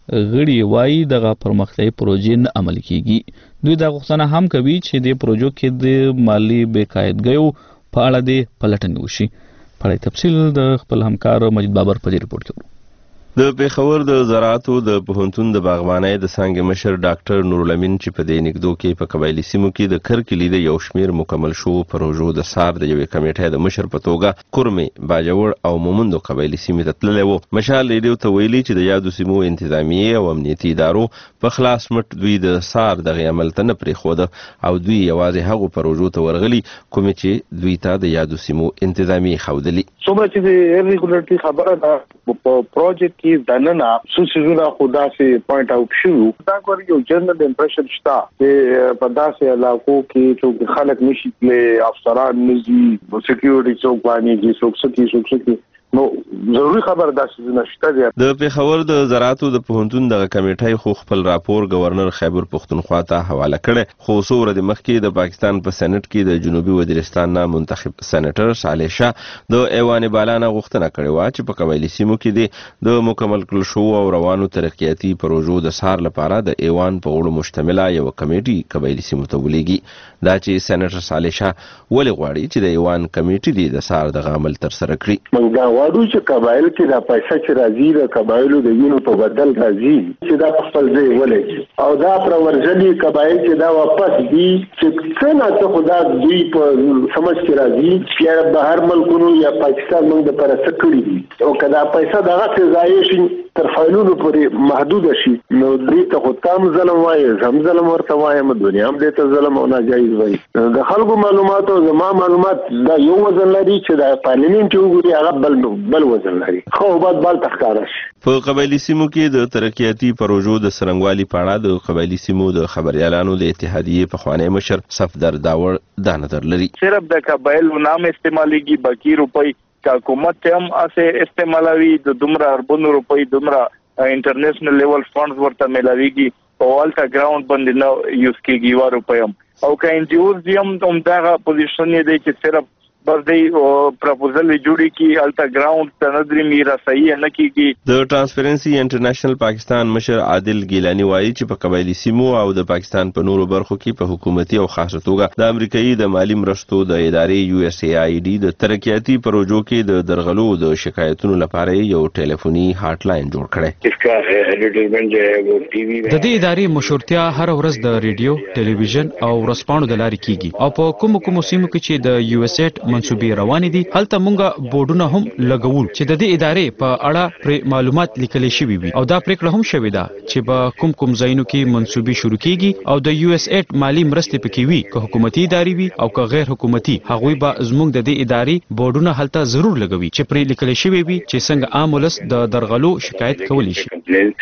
Speaker 1: غړي وایي دغه پرمختیایي پروژې نه عملي کیږي. دوی دا غوښتنه هم کوي چې د پروژو کې د مالی بېقاعدګیو په اړه د پلټنې وشي. په اړه تفصیل د خپل همکار مجید بابر په دې رپورټ کې.
Speaker 5: د پیښور د زراعتو د پوهنتون د باغبانۍ د څانګې مشر ډاکټر نورالامین چې په دې نږدو کې په قبایلي سیمو کې د کرکلي د یو شمیر مکمل شو پروژو د سار د یوې کمیټې د مشر په توګه کورمې، باجوړ او مومندو قبایلي سیمې ته تللی و. مشال ریډیو ته ویلي چې د یادو سیمو انتظامیې او امنیتي ادارو په خلاص مټ دوی د سار دغه عمل ته نه پرېښوده او دوی یوازې هغو پروژو ته ورغلي کومې چې دوی ته د یادو سیمو انتظامیې ښودلي.
Speaker 6: څومره چې د ریګولرټي خبره ده په پروجیکټ کې دننه څو څیزونه خو داسې پوینټ آوټ شوي. دا کور یو جنرال امپریشن شته چې په داسې علاقو کې څوک خلک نشي تللی، افسران نه ځي، سکیورټي څوک باندې څوک سکي څوک سکي نو ضروري خبر داسې نشته دی.
Speaker 5: د پیښور د زراعتو د پوهنتون دغه کمیټې خو خپل راپور گورنر خیبر پختونخوا ته حواله کړی، خو څو ورځې مخکې د پاکستان په سېنات کې د جنوبي وزیرستان نه منتخب سېنیټر صالح شاه د ایوان بالا نه غوښتنه کړې وه چې په قبایلي سیمو کې د مکمل کړل شوو او روانو ترقیاتي پروژو د سار لپاره د ایوان په غړو مشتمله یو کمیټي قبایلي سیمو ته ولیږي. دا چې سېنیټر صالح شاه ولې غواړي چې د ایوان کمیټي دی د سار دغه عمل ترسره کړي.
Speaker 6: واړو چې قبایل کې دا پیسې چې راځي د قبایلو د وینو په بدل راځي چې دا په خپل ځای ولګي او دا پرورځلي قبایل چې دا واپس دي چې څنګه ته خدا دوی په سمجھ کې راځي چې بهر ملکونو یا پاکستان موږ د پر څه کړی دي او کدا پیسې دغه څه ځای شي تر فایلونو پورې محدود شي نو دې ته خو تام ظلم وایي، هم ظلم ورته وایم، دنیا هم دې ته ظلم او ناجایز وایي. د خلکو معلومات او زما معلومات دا یو وزن لري چې د پارلیمنت وګوري هغه بل بل وزن لري. خو بعد بل تخکاره شي.
Speaker 5: په قبایلي سیمو کې د ترقیاتي پروژو د سرنګوالي په اړه د قبایلي سیمو د خبريالانو د اتحادیې په خوانی مشر صفدر داور دا نظر لري.
Speaker 14: صرف د قبایلو نام استعماليږي، باقي روپۍ کا حکومت هم اسه استعمالوي، د دومره اربونو روپۍ دومره انټرنیشنل لیول فندز ورته ملاويږي او الټا ګراوند باندې نو یوز کیږي و روپۍ هم او کا ان جی اوز هم هم دا پوزیشن دی چې صرف بس دی پروپوزل جوړی کی الټا ګراوند تنظیم میرا صحیح نه کیږي.
Speaker 5: د ترانسپیرنسي انټرنیشنل پاکستان مشر عادل ګیلانی وایي چې په قبایلي سیمو او د پاکستان په نورو برخو کې په حکومتي او خاصه توګه د امریکایي د مالی مرستو د ادارې یو اس ای آی ډي د ترقیاتي پروژو کې د درغلو د شکایتونو لپاره یو ټلیفوني هاټ لاین جوړ کړی.
Speaker 15: د دې ادارې مشورتیا هر ورځ د ریډیو، ټلویزیون او ورځپاڼو د لارې کیږي او په کوم کوم سیمو کې چې د یو اس ایټ منسوبې روانې دي هلته مونږه بورډونه هم لګول چې د دې ادارې په اړه پر معلومات لیکل شوي وي او دا پریکړه هم شوې ده چې به کوم کوم ځایونو کې منسوبې شروع کیږي او د یو اس ایټ مالی مرستې پکې وي، که حکومتي ادارې وي او که غیر حکومتي، هغوی به زموږ د دې ادارې بورډونه هلته ضرور لګوي چې پرې لیکل شوي وي چې څنګه عام ولس د درغلو شکایت کولی شي.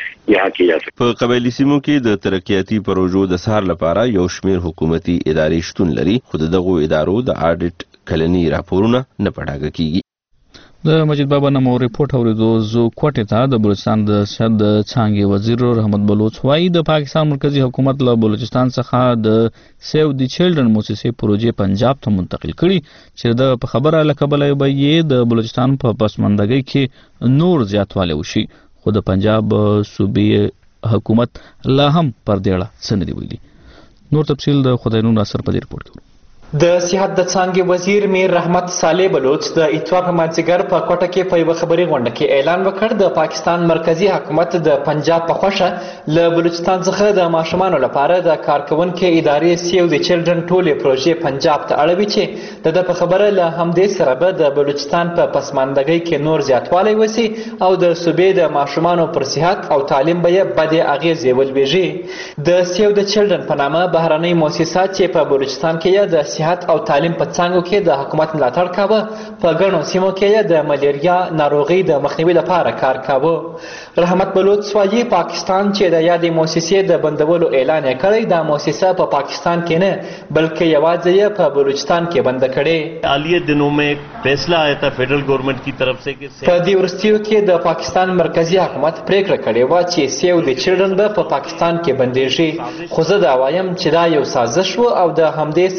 Speaker 5: په قبایلي سیمو کې د ترقیاتي پروژو د سار لپاره یو شمیر حکومتي ادارې شتون لري، خو دغه ادارو د اډیټ کلنی راپورونه نه پړاګه کیږي.
Speaker 1: د مجید بابا نمو ریپورت اوریدو زو کوټه ته د بلوچستان د سیاست د څانګې وزیر رحمت بلوچ وایي د پاکستان مرکزی حکومت له بلوچستان څخه د سیو دی چلډرن موسسې پروژې پنجاب ته منتقل کړي چې د په خبره لکبل به یې د بلوچستان په پسماندګۍ کې نور زیاتوالی وشي، خو د پنجاب صوبې حکومت لا هم پر دې اړه څه نه دی ویلي. نور تفصیل د خدای نور ناصر په دې رپورټ کې.
Speaker 4: د صحت د څانګې وزیر میر رحمت صالح بلوچ د اتوار په مازدیګر په کوټه کې په یوه خبري غونډه کې اعلان وکړ د پاکستان مرکزی حکومت د پنجاب په خوښه له بلوچستان څخه د ماشومانو لپاره د کارکونکو ادارې سیو دی چلډرن ټولې پروژې پنجاب ته اړوي چې د په خبره له همدې سره به د بلوچستان په پسماندګۍ کې نور زیاتوالی وسی او د صوبې د ماشومانو پر صحت او تعلیم به یې بدې اغیزې ولویږي. د سیو دی چلډرن په نامه بهرنۍ مؤسسه چې په بلوچستان کې د صحت او تعلیم په څانګو کې د حکومت ملاتړ کاوه، په ګڼو سیمو کې د ملیریا ناروغي د مخنیوي لپاره کار کاوه. رحمت بلوچ وایي پاکستان چې د یادې مؤسسې د بندولو اعلان یې کړی، دا مؤسسه په پاکستان کې نه بلکې یوازې یې په بلوچستان کې بند کړې.
Speaker 3: حالیہ دنوں میں فیصلہ آیا تھا فیڈرل گورنمنٹ کی طرف سے کہ
Speaker 4: په دې وروستیو کې د پاکستان مرکزی حکومت پریکړه کړې وه چې سیو دی چلډرن به په پاکستان کې بندېږي، خو زه دا وایم چې دا یو سازش و او د همدې سازش له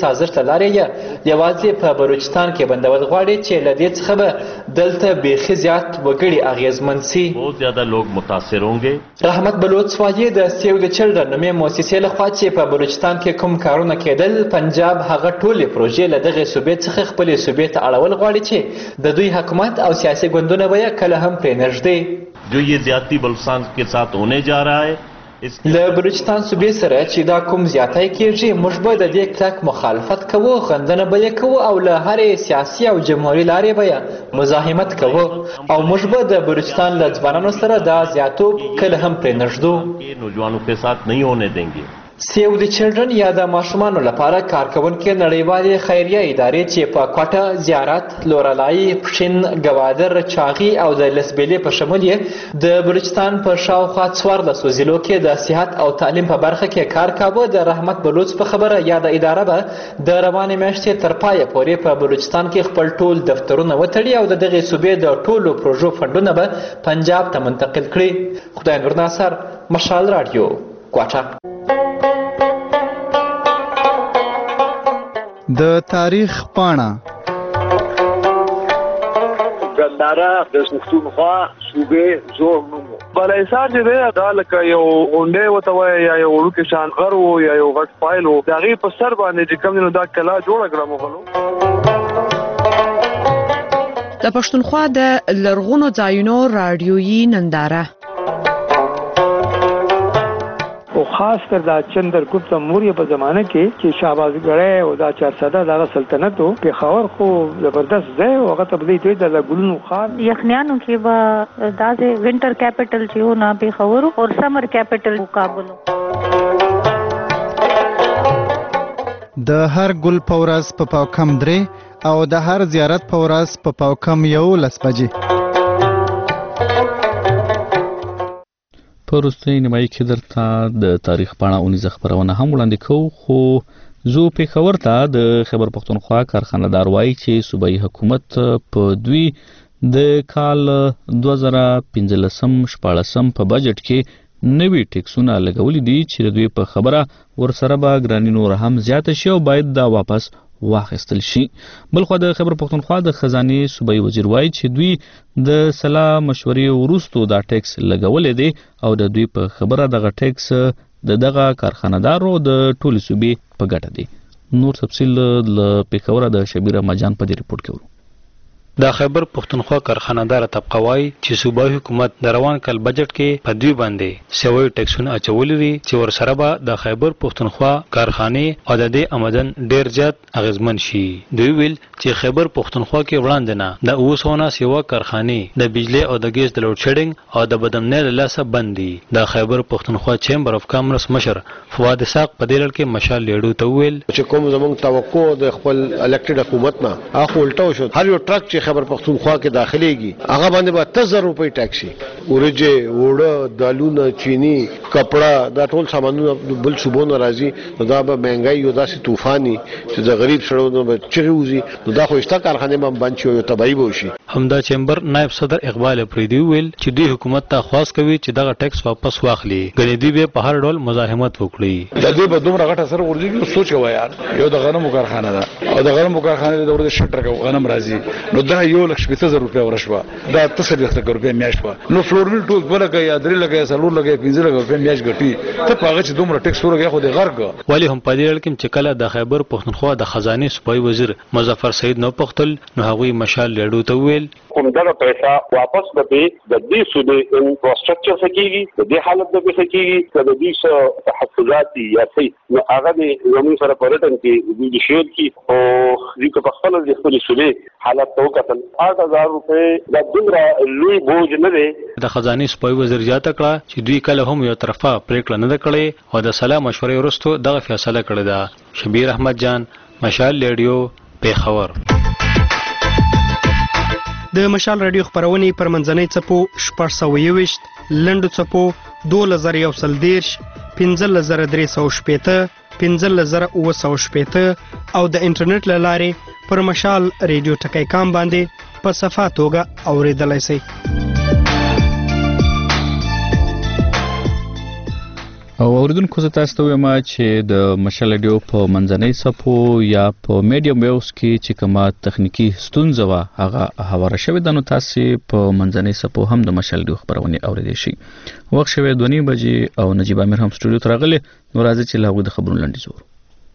Speaker 4: لارې یوازې په بلوچستان کې بندول غواړي چې له دې څخه به دلته بیخي زیات وګړي اغیزمن سي.
Speaker 3: बहुत ज्यादा लोग मुतासिर होंगे.
Speaker 4: رحمت بلوچ وایي د سیو د چلډرن نومې مؤسسې لخوا چې په بلوچستان کې کوم کارونه کېدل پنجاب هغه ټولې پروژې له دغې صوبې څخه خپلې صوبې ته اړول غواړي چې د دوی حکومت او سیاسي ګوندونه به یې کله هم پرې نږدې.
Speaker 3: जो ये ज्यादती बलूचिस्तान के साथ होने जा रहा है
Speaker 4: له بلوچستان صوبې سره چې دا کوم زیاتی کېږي موږ به د دې کلک مخالفت کوو، غندنه به یې کوو او له هرې سیاسي او جمهوري لارې به یې مزاحمت کوو او موږ به د بلوچستان له ځوانانو سره دا زیاتوب کله هم پرې نږدو.
Speaker 3: नौजवानों के साथ नहीं होने देंगे.
Speaker 4: سیو د چلډرن یا د ماشومانو لپاره کارکونکې نړیوالې خیریه ادارې چې په کوټه، زیارت، لورلای، پښین، ګوادر، چاغي او د لسبیلې په شمول یې د بلوچستان په شاوخوا څوارلسو ضلعو کې د صحت او تعلیم په برخه کې کار کاوه. د رحمت بلوچ په خبره یا د اداره به د روانې میاشتې تر پایه پورې په بلوچستان کې خپل ټول دفترونه وتړي او د دغې صوبې د ټولو پروژو فنډونه به پنجاب ته منتقل کړي. خدای نور ناصر، مشال رادیو، کوټه.
Speaker 2: د تاریخ پاڼه
Speaker 16: ګنداره د پښتونخوا صوبې زوړ نوم بلایسار چې دی دا لکه یو غونډۍ ورته وایي یا یو وړوکی شان غر و یا یو غټ فایل و د هغې په سر باندې چې کوم دی نو دا کلا جوړه کړه مغلو.
Speaker 17: د پښتونخوا د لرغونو ځایونو راډیویي ننداره
Speaker 18: او خاص کر دا چندرګپت موریه په زمانه کې چې شهبازګړی او دا چارسده دغه سلطنت او پېښور خو زبردست ځای او هغه ته بدلی د ګلونو خار
Speaker 19: یخنیانو کې به داسې وینټر کیپټل چې و نه پېښور او سمر کیپټل کابل.
Speaker 2: د هر ګل په ورځ په پاو کم درې او د هر زیارت په ورځ په پاو کم یولس بجې.
Speaker 1: په وروستۍ نیمایي کې درته د تاریخ پاڼه اونیزه خپرونه هم وړاندې کوو، خو زه پېښور ته د خیبر پښتونخوا کارخانهدار وایي چې صوبایي حکومت په دوی د کال دوه زره پنځلسم شپاړسم په بجټ کې نوي ټیکسونه لګولي دي چې د دوی په خبره ورسره به ګراني نور هم زیاته شي او باید دا واپس واخیستل شي. بلخوا د خیبر پښتونخوا د خزانې صوبایي وزیر وایي چې دوی د سلا مشورې وروستو دا ټیکس لګولې دی او د دوی په خبره دغه ټیکس د دغه کارخانهدارو د ټولې صوبې په ګټه دی. نور تفصیل له پېښوره د شبیر مجان په دې ریپورت کې ورو.
Speaker 20: د خیبر پښتونخوا کارخانهدار طبقه وایي چې صوبایي حکومت د روان کال بجټ کې په دوی باندې سوي ټیکسونه اچولي دي چې ورسره به د خیبر پښتونخوا کارخانې او د دې آمدن ډیر زیات اغیزمن شي. دوی ویل چې خیبر پښتونخوا کې وړاندې نه د اوه سوه سیوا کارخانې د بجلی او د ګیس د لوډ شیډینګ او د بدمنۍ له لاسه بند دي. د خیبر پښتونخوا چیمبر اف کامرس مشر فواد اسحاق په دې لړ کې مشال لیډو ته ویل
Speaker 7: چې کوم زموږ توقع د خپل الکټډ حکومت نه هغه الټو شو. هر یو ټرک چې خیبر پښتونخوا کې داخليږي هغه باندې به اتیا زره روپۍ ټیکس شي. ورجه، وړه، دالونه، چینی، کپڑا دا ټول سامانونه بل صوبونو راځي نو دا به مهنګای یو داسې طوفاني چې د غریب سړیو به چغې وځي نو دا خو شته کارخانې به بند شي او تباهي به وشي.
Speaker 20: همدا چیمبر نائب صدر اقبال افریدي ویل چې دوی حکومت ته خواست کوي چې دغه ټیکس واپس واخلي. ګنې دوی به په هر ډول مزاحمت وکړي.
Speaker 21: د دې په دومره غټه سره ورځي سوچ کوي یار یو د غنمو کارخانه ده او د غنمو کارخانه د ورته شټر غنم راځي نو دا یو لک شپږ زره روپیا ورشوه دا تصدیق ته روپیا میاشت نو فلورمل ټول ولګي یا درې لګي سلور لګي پنځه لګي روپیا میاشت ګټي ته پاغه چې دومره ټیکس ورګي خو د غرق
Speaker 20: ولی هم په دې لړ کې چې کله د خیبر پښتونخوا د خزانه صوبایي وزیر مظفر سعید نو پختل نو هغوی مشال لیډو ته ویل
Speaker 22: همدغه پیسې واپس به د دې صوبې انفراستراکچر سکیږي د دې حالت به سکیږي د دې څه تحفظات یا څه نو هغه د زموږ سره پرټن کې د شیر کې او د په خپل د خپل صوبې حالت تو کتل آठ هزار روپے د دومره لوی بوج نه دی.
Speaker 20: د خزانه صوبایي وزیر زیاته کړه چې دوی کله هم یو طرفه پریکړه نه کړې او د سلا مشورې وروسته دغه فیصله کړې ده. شبیر احمد جان، مشال لیډیو، پېښور.
Speaker 23: د مشال رادیو خبرونه پر منځنۍ څپو شپږ سوه یوویشت، لنډو څپو دولس زره یو سل دېرش، پنځلس زره درې سوه شپېته، پنځلس زره اووه سوه شپېته او د انټرنیټ له لارې پر مشال رادیو ټکی کام باندې په صفا توګه اورېدلی شئ.
Speaker 1: او اوریدونکو زه تاسو ته وایم چې د مشال ریډیو په منځنۍ صفو یا په میډیم ویوز کې چې کومه تخنیکی ستونزه وه هغه هواره شوې ده، نو تاسو په منځنۍ صفو هم د مشال ریډیو خبرونه اوریدئ شي. وخت شوی دوه نیم بجې او نجیب امیر هم سټوډیو ته راغلی، نو راځي چې له هغوی د خبرونو لنډیز وورو.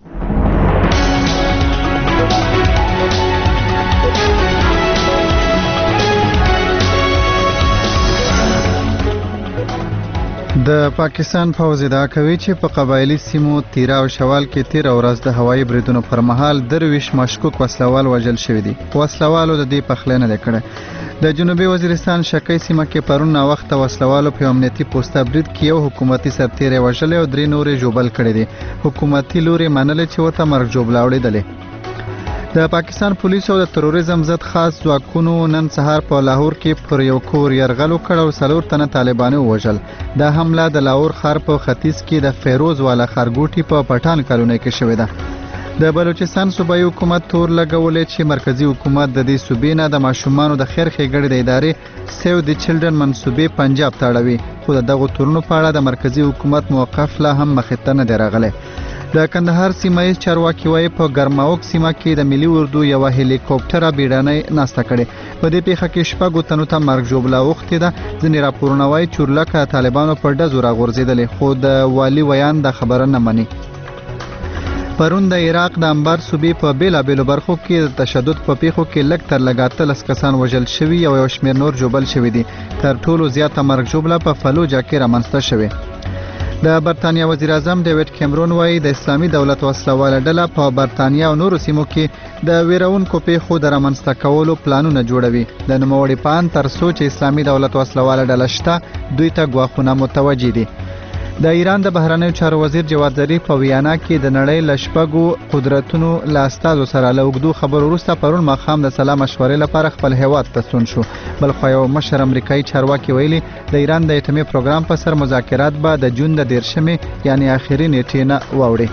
Speaker 2: د پاکستان پوځ ادعا کوي چې په قبایلی سیمو تیرا او شوال کې تیر ورځ د هوایي بریدونو پر مهال درویش مشکوک وسلوال وژل شوی دي. وسلوالو د دې پخلنه لیکړه. د جنوبي وزیرستان شکی سیمه کې پرون وخت وسلوالو په امنیتي پوسټه برید کې یو حکومتي سرتیری وژل او درې نورې جوبل کړي دي. حکومتي لوري منل چې ورته مرګ جوړه وړي. د پاکستان پولیسو او د تروریزم ضد خاص ځواکونو نن سهار په لاهور کې پر یو کور یرغل وکړ او څلور تنه طالبانو وژل. دا حمله د لاهور ښار په ختیځ کې د فیروز والا ښارګوټي په پټان کالونۍ کې شوې ده. د بلوچستان صوبایي حکومت تور لګولې چې مرکزی حکومت د دې صوبې نه د ماشومانو د خیر ښېګڼې د ادارې سیو د چلډرن منصوبې پنجاب ته اړوي، خو د دغو تورونو په اړه د مرکزی حکومت موقف لا هم مخې ته نه دی راغلی. د کندهار سیمایي چارواکي وايي په ګرماوک سیمه کې د ملي اردو یو هلیکوپټر بیړنۍ ناسته کړې. په دې پیښه کې شپږ تنو ته مرګ ژوبله اوښتې ده. ځینې راپورونه وايي چورلکه طالبانو په ډزو راغورځېدلې، خو د والي ویان دا خبره نه مني. پرون د عراق د انبار صوبې په بیلابیلو برخو کې د تشدد په پیښو کې لږ تر لږه اتلس کسان وژل شوي او یو شمېر نور جوبل شوي دي. تر ټولو زیاته مرګ ژوبله په فلوجه کې رامنځته شوې. د برتانیا وزیر اعظم ډیوډ کیمرون وایي د اسلامي دولت وسلواله ډله په برتانیا او نورو سیمو کې د ویرونکو پیښو د رامنځته کولو پلانونه جوړوي. د نوموړي په اند تر څو چې اسلامي دولت وسلواله ډله شته دوی ته ګواښونه متوجه دي. د ایران د بهرنیو چارو وزیر جواد ظریف په ویانا کې د نړۍ له شپږو قدرتونو له استازو سره له اوږدو خبرو وروسته پرون ماښام د سلا مشورې لپاره خپل هیواد ته ستون شو. بلخوا یو مشر امریکایي چارواکي ویلي د ایران د اتمي پروګرام په سر مذاکرات به د جون د دیرشمې یعنی آخري نیټې نه واوړي.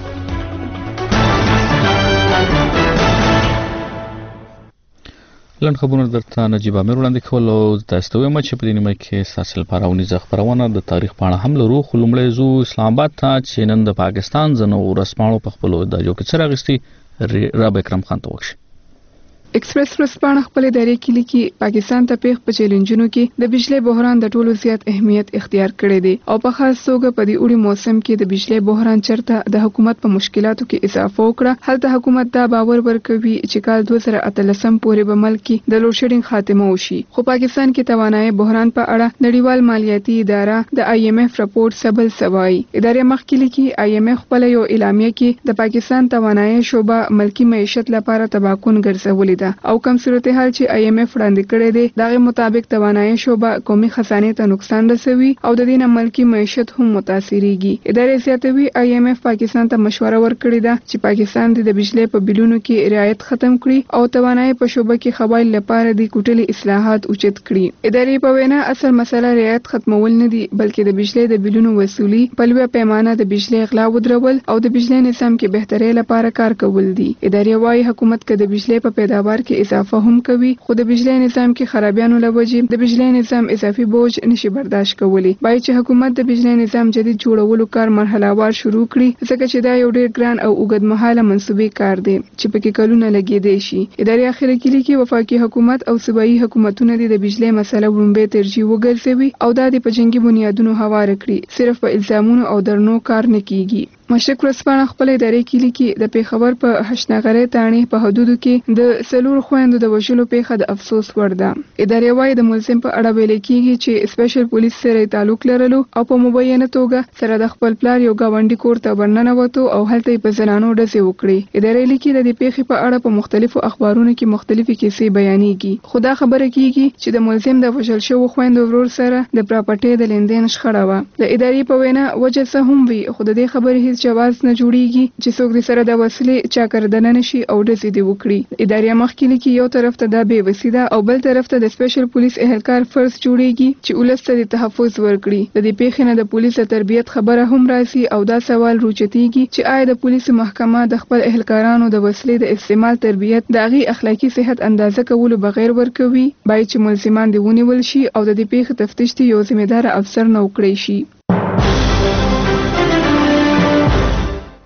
Speaker 1: لنډ خبرونه درته نجیب امیر وړاندې کول او تاسو ته وایم چې په دې نیمه کې ستاسو لپاره ونیزه خبرونه د تاریخ په اړه هم لرو. خو لومړی زو اسلام آباد ته چې نن د پاکستان ځینو ورځپاڼو په خپلو ادعاو کې څه راغستي راب اکرم خان ته وکړي.
Speaker 8: ایکسپریس ورځپاڼه خپل ادارې کې لیکي پاکستان ته پیښ په چیلنجونو کې د بجلی بحران د ټولو زیات اهمیت اختیار کړی دی او په خاص توګه په دې اوړي موسم کې د بجلی بحران چرته د حکومت په مشکلاتو کې اضافه وکړه. هلته حکومت دا باور ورکوي چې کال دوه زره اتلسم پورې به ملک کې د لوډ شیډینګ خاتمه وشي. خو پاکستان کې توانایي بحران په اړه نړیوال مالیاتي اداره د آی ایم ایف راپورټ سبل سوای. ادارې مخکې لیکي آی ایم ایف خپل یو اعلامیه کې د پاکستان توانایي شوبه ملکی معیشت لپاره تباکون ګرځولې ده او کوم صورتحال چې آی ایم ایف وړاندې کړی دی دغه مطابق توانایي شوبه قومي خزانې ته نقصان رسوي او د دې نه ملکی معیشت هم متاثریږي. ادارې زیاتوي آی ایم ایف پاکستان ته مشوره ورکړې ده چې پاکستان د بجلی په بلونو کې رعایت ختم کړي او توانایي په شوبه کې قبایل لپاره د کوټلي اصلاحات اوچت کړي. ادارې په وینا اصل مسله رعایت ختمول نه دي بلکې د بجلی د بلونو وصولي په لویه پیمانه د بجلی غلا ودرول او د بجلی نظام کې بهتري لپاره کار کول دي. ادارې وايي حکومت کې د بجلی په پیداوار کې اضافه هم کوي خو د بجلی نظام کې خرابیانو له وجې د بجلی نظام اضافي بوج نشي برداشت کولی. باید چې حکومت د بجلی نظام جدید جوړولو کار مرحله وار شروع کړي ځکه چې دا یو ډیر ګران او اوږدمهاله منصوبې کار دی چې پکې کلونه لګیدای شي. ادارې اخر کې لیکي وفاقي حکومت او صوبایي حکومتونه د بجلی مسله وړاندې ترجیح وګرځوي او دا د پجنګي بنیادونو هوار کړي، صرف په الزامونو او درنو کار نه کیږي. مشرق ورځپاڼه خپل ادارې کې لیکي د پیښور په حشنغرۍ تاڼې په حدودو کې د څلور خويندو د وژلو پیښه د افسوس وړ ده. ادارې وايي د ملزم په اړه ویل کېږي چې سپیشل پولیس سره تعلق لرلو او په مبینه توګه سره د خپل پلار یو گاونډي کور ته ورننوتو او هلته په زنانو ډزې وکړي. ادارې لیکي د دې پیښې په اړه په مختلفو اخبارونو کې مختلفې کیسې بیانېږي خو دا خبره کېږي چې د ملزم د وژل شوو خويندو ورور سره د پراپرټۍ د لیندین شخړه وه. د ادارې په وینا وجه څه هم وي خو د دې خبرې جواز نه جوړیږي چې څوک د سره د وسلې چاکردنه نشي او ډزې دی وکړي. ادارې مخکې لیکي یو طرف ته دا بې وسیده او بل طرف ته د سپیشل پولیس اهلکار فرض جوړیږي چې ولس ته د تحفظ ورکړي. د دې پیښې نه د پولیس د تربیت خبره هم راځي او دا سوال روچتيږي چې آیا د پولیس محکمه د خپل اهلکارانو د وسلې د استعمال تربیت د هغې اخلاقي صحت اندازه کولو بغیر ورکوي؟ باید چې ملزمان دې ونیول شي او د دې پیښې تفتیش یو ذمہ دار افسر نه وکړي شي.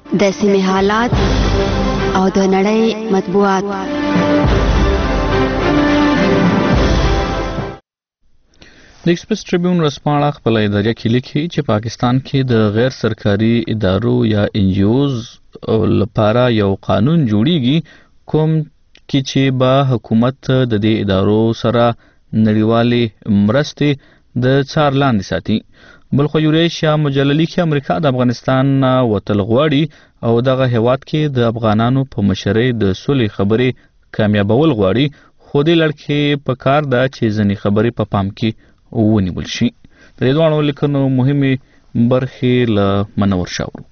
Speaker 9: د سیمې حالات او د نړۍ مطبوعات.
Speaker 1: د ایکسپریس ټریبیون ورځپاڼه خپل ادارې کې لیکي چې پاکستان کې د غیر سرکاري ادارو یا ان جی اوز لپاره یو قانون جوړیږي کوم کې چې با حکومت د دې ادارو سره نړیوالې مرستې د څار لاندې ساتي. بلخو یوریشیا مجله لیکي امریکا د افغانستان وتل غواړي او دغه هیواد کې د افغانانو په مشرۍ د صلح خبرې کامیابول غواړي، خو دې لړ کې په کار ده چې ځینې خبرې په پام کې ونیول شي. د دې دوه لیکنو مهمه برخې له منور شاورو.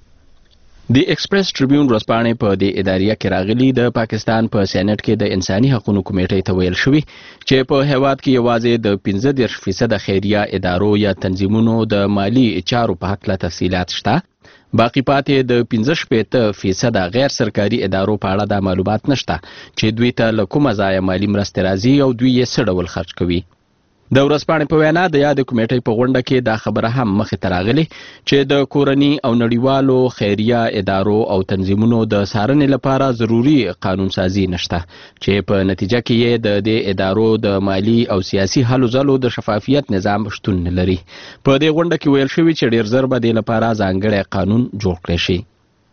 Speaker 10: د ایکسپریس ټریبیون ورځپاڼې په دې ادارې کې راغلي د پاکستان په سېنات کې د انساني حقوقو کمیټې ته ویل شوی چې په هیواد کې یوازې د پنځه دېرش فیصد خیریه ادارو یا تنظیمونو د مالی چارو په حق له تفصیلات شته. باقی پاتې د پنځه شپېته فیصد غیر سرکاري ادارو په اړه د معلومات نشته چې دوی ته له کومه ځایه مالی مرستې راځي او دوی یې څه ډول خرج کوي. د ورځپاڼې په وینا د یاد کمیټې په غونډه کې دا خبره هم مخې ته راغلې چې د کورني او نړیوالو خیریه ادارو او تنظیمونو د څارنې لپاره ضروري قانون سازي نشته چې په نتیجه کې یې د دې ادارو د مالی او سیاسي هلو ځلو د شفافیت نظام شتون نه لري. په دې غونډه کې ویل شوي چې ډیر زر به دې لپاره ځانګړی قانون جوړ کړی شي.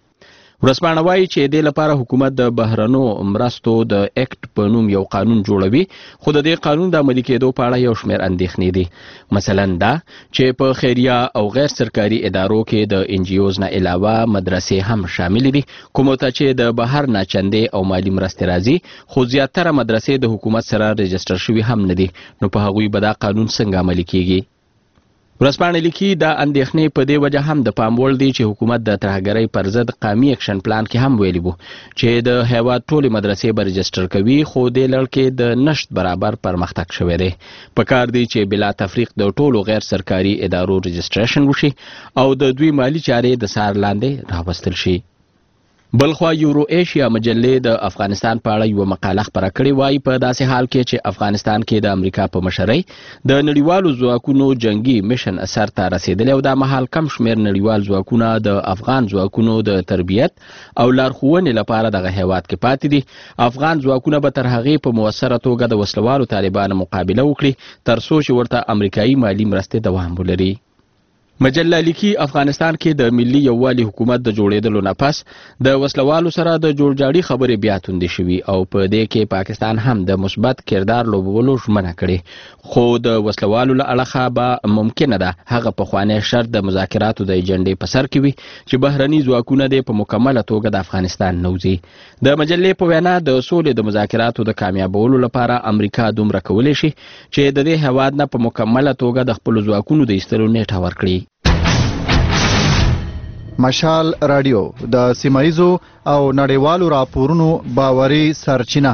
Speaker 10: ورځپاڼه وایي چې دې لپاره حکومت د بهرنو مرستو د اکټ په نوم یو قانون جوړوي، خو د دې قانون د عملي کېدو په اړه یو شمېر اندېښنې دي. مثلا دا چې په خیریه او غیر سرکاري ادارو کې د ان جی اوز نه علاوه مدرسې هم شامل دي، کومو ته چې د بهر نه چندې او مالی مرستې راځي، خو زیاتره مدرسې د حکومت سره رجسټر شوي هم نه دي، نو په هغوی به دا قانون څنګه عملي کېږي. ورځپاڼه لیکي دا اندېښنې په دې وجه هم د پام وړ دي چې حکومت د ترهګرۍ پر ضد قومي اکشن پلان کې هم ویلي وو چې د هیواد ټولې مدرسې به رجسټر کوي، خو دې لړ کې د نشت برابر پرمختګ شوی دی. په کار دی چې بلا تفریق د ټولو غیر سرکاري ادارو رجسټریشن وشي او د دوی مالی چارې د څار لاندې راوستل شي. بلخوا یورو ایشیا مجلې د افغانستان په اړه یو مقاله خپره کړې وایي په داسې حال کې چې افغانستان کې د امریکا په مشرۍ د نړیوالو ځواکونو جنگي میشن اثر ته رسیدلی او دا مهال کم شمېر نړیوال ځواکونه د افغان ځواکونو د تربیت او لارښوونې لپاره دغه هیواد کې پاتې دي. افغان ځواکونه به تر هغې په موثره توګه د وسلوالو طالبانو مقابله وکړي تر څو چې ورته امریکایي مالي مرستې دوام ولري. مجله لیکي افغانستان کې د ملي یووالي حکومت د جوړېدلو نه پس د وسلوالو سره د جوړجاړي خبرې بیا توندې شوي او په دې کې پاکستان هم د مثبت کردار لوبولو ژمنه کړې، خو د وسلوالو له اړخه به ممکنه ده هغه پخوانی شرط د مذاکراتو د ایجنډې په سر کې وي چې بهرني ځواکونه دې په مکمله توګه د افغانستان نه وځي. د مجلې په وینا د سولې د مذاکراتو د کامیابولو لپاره امریکا دومره کولی شي چې د دې هیواد نه په مکمله توګه د خپلو ځواکونو د ایستلو نیټه ورکړي.
Speaker 2: مشال رادیو د سیمایزو او نړیوالو راپورونو باوري سرچینه.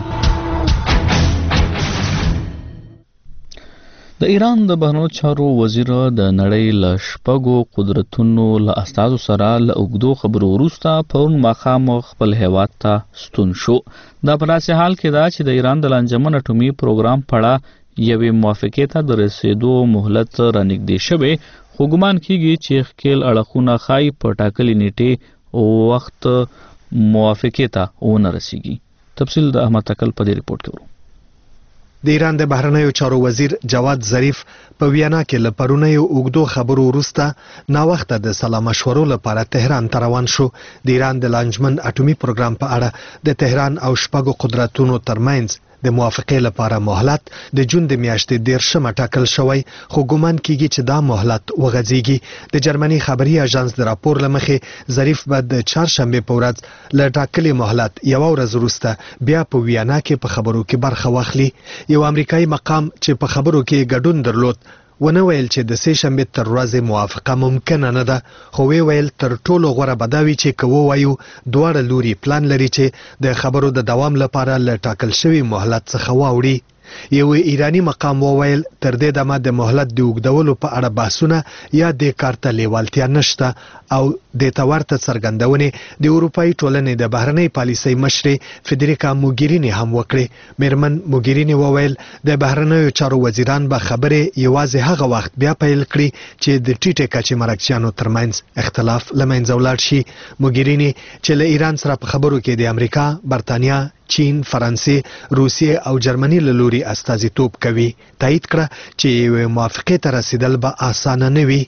Speaker 1: د ایران د بهرنیو چارو وزیر د نړۍ له شپږو قدرتونو له استازو سره له اوږدو خبرو وروسته پرون ماښام خپل هیواد ته ستون شو. دا په داسې حال کې ده چې د ایران د لانجمن اټومي پروګرام په اړه یوې موافقې ته د رسېدو مهلت رانږدې شوی، خو ګمان کېږي چې ښکېل اړخونه ښایي په ټاکلې نیټې وخت موافقې ته ونه رسېږي. تفصیل د احمد تکل په دې ریپورټ کې ورو.
Speaker 11: د ایران د بهرنیو چارو وزیر جواد ظریف په وینا کې له پرونیو اوږدو خبرو وروسته ناوخته د سلا مشورو لپاره تهران ته روان شو. د ایران د لانجمن اټومي پروګرام په اړه د تهران او شپږو قدرتونو ترمنځ د موافقې لپاره مهلت د جون د میاشتې دیرشمه ټاکل شوی، خو ګمان کیږي چې دا مهلت وغځیږي. د جرمني خبري اژانس د راپور له مخې ظریف به د چهارشنبې په ورځ له ټاکلې مهلت یوه ورځ وروسته بیا په ویانا کې په خبرو کې برخه واخلي. یو امریکایي مقام چې په خبرو کې ګډون درلود ونه ویل چې د سې شنبې تر ورځې موافقه ممکنه نه ده، خو وی ویل تر ټولو غوره به دا وي چې که ووایو دواړه لوري پلان لري چې د خبرو د دوام لپاره له ټاکل شوي مهلت څخه واوړي. یو ایرانی مقام وویل تر دې دمه د مهلت د اوږدولو په اړه بحثونه یا د کارته لیوالتیا نشته او د تورته څرګندونې د اروپאי ټولنې د بهرنۍ پالیسۍ مشرې فدریکا موګیرینی هم وکړې. میرمن موګیرینی وویل د بهرنیو چارو وزیران به خبرې یوازې هغه وخت بیا پیل کړي چې د ټیټې کچې مرکزیانو ترمنځ اختلاف له منځه ولاړ شي. موګیرینی چې له ایران سره په خبرو کې د امریکا، برتانیا، چین، فرانسې، روسیې او جرمني له لوري استازیتوب کوي، تایید کړه چې یوې موافقې ته رسیدل به اسانه نه وي.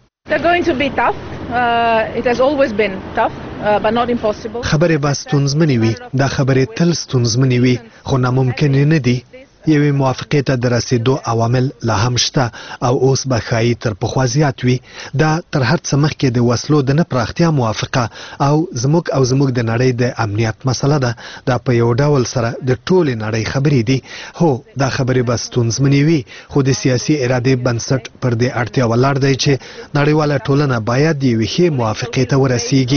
Speaker 11: خبرې به ستونزمنې وي، دا خبرې تل ستونزمنې وي خو ناممکنې نه دي. یوې موافقې ته د رسیدو عوامل لا هم شته او اوس به ښایي تر پخوا زیات وي. دا تر هر څه مخکې د وسلو د نه پراختیا موافقه او زموږ او زموږ د نړۍ د امنیت مسله ده. دا په یو ډول سره د ټولې نړۍ خبرې دي. هو دا خبرې به ستونزمنې وي خو د سیاسي ارادې بنسټ پر دې اړتیا ولاړ دی چې نړیواله ټولنه باید یوې ښې موافقې ته ورسیږي.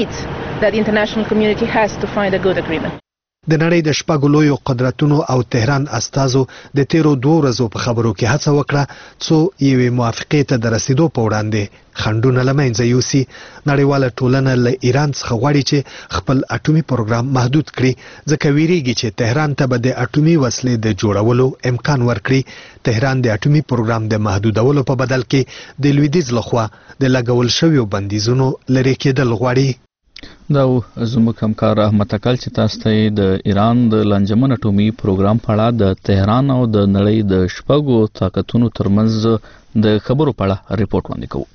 Speaker 11: د نړۍ د شپږو لویو قدرتونو او تهران استازو د تیرو دوه ورځو په خبرو کې هڅه وکړه څو یوې موافقې ته د رسیدو په وړاندې خنډونه له منځه یوسي. نړیواله ټولنه له ایران څخه غواړي چې خپل اټومي پروګرام محدود کړي ځکه ویریږي چې تهران ته به د اټومي وسلې د جوړولو امکان ورکړي. تهران د اټومي پروګرام د محدودولو په بدل کې د لویدیځ لخوا د لګول شویو بندیزونو لرې کېدل غواړي.
Speaker 1: دا زموږ همکار احمد تکل چې تاسو ته د ایران د لنجمن اټومي پروګرام په اړه د تهران او د نړۍ د شپږو طاقتونو ترمنځ د خبرو په اړه ریپورت وړاندې کوو.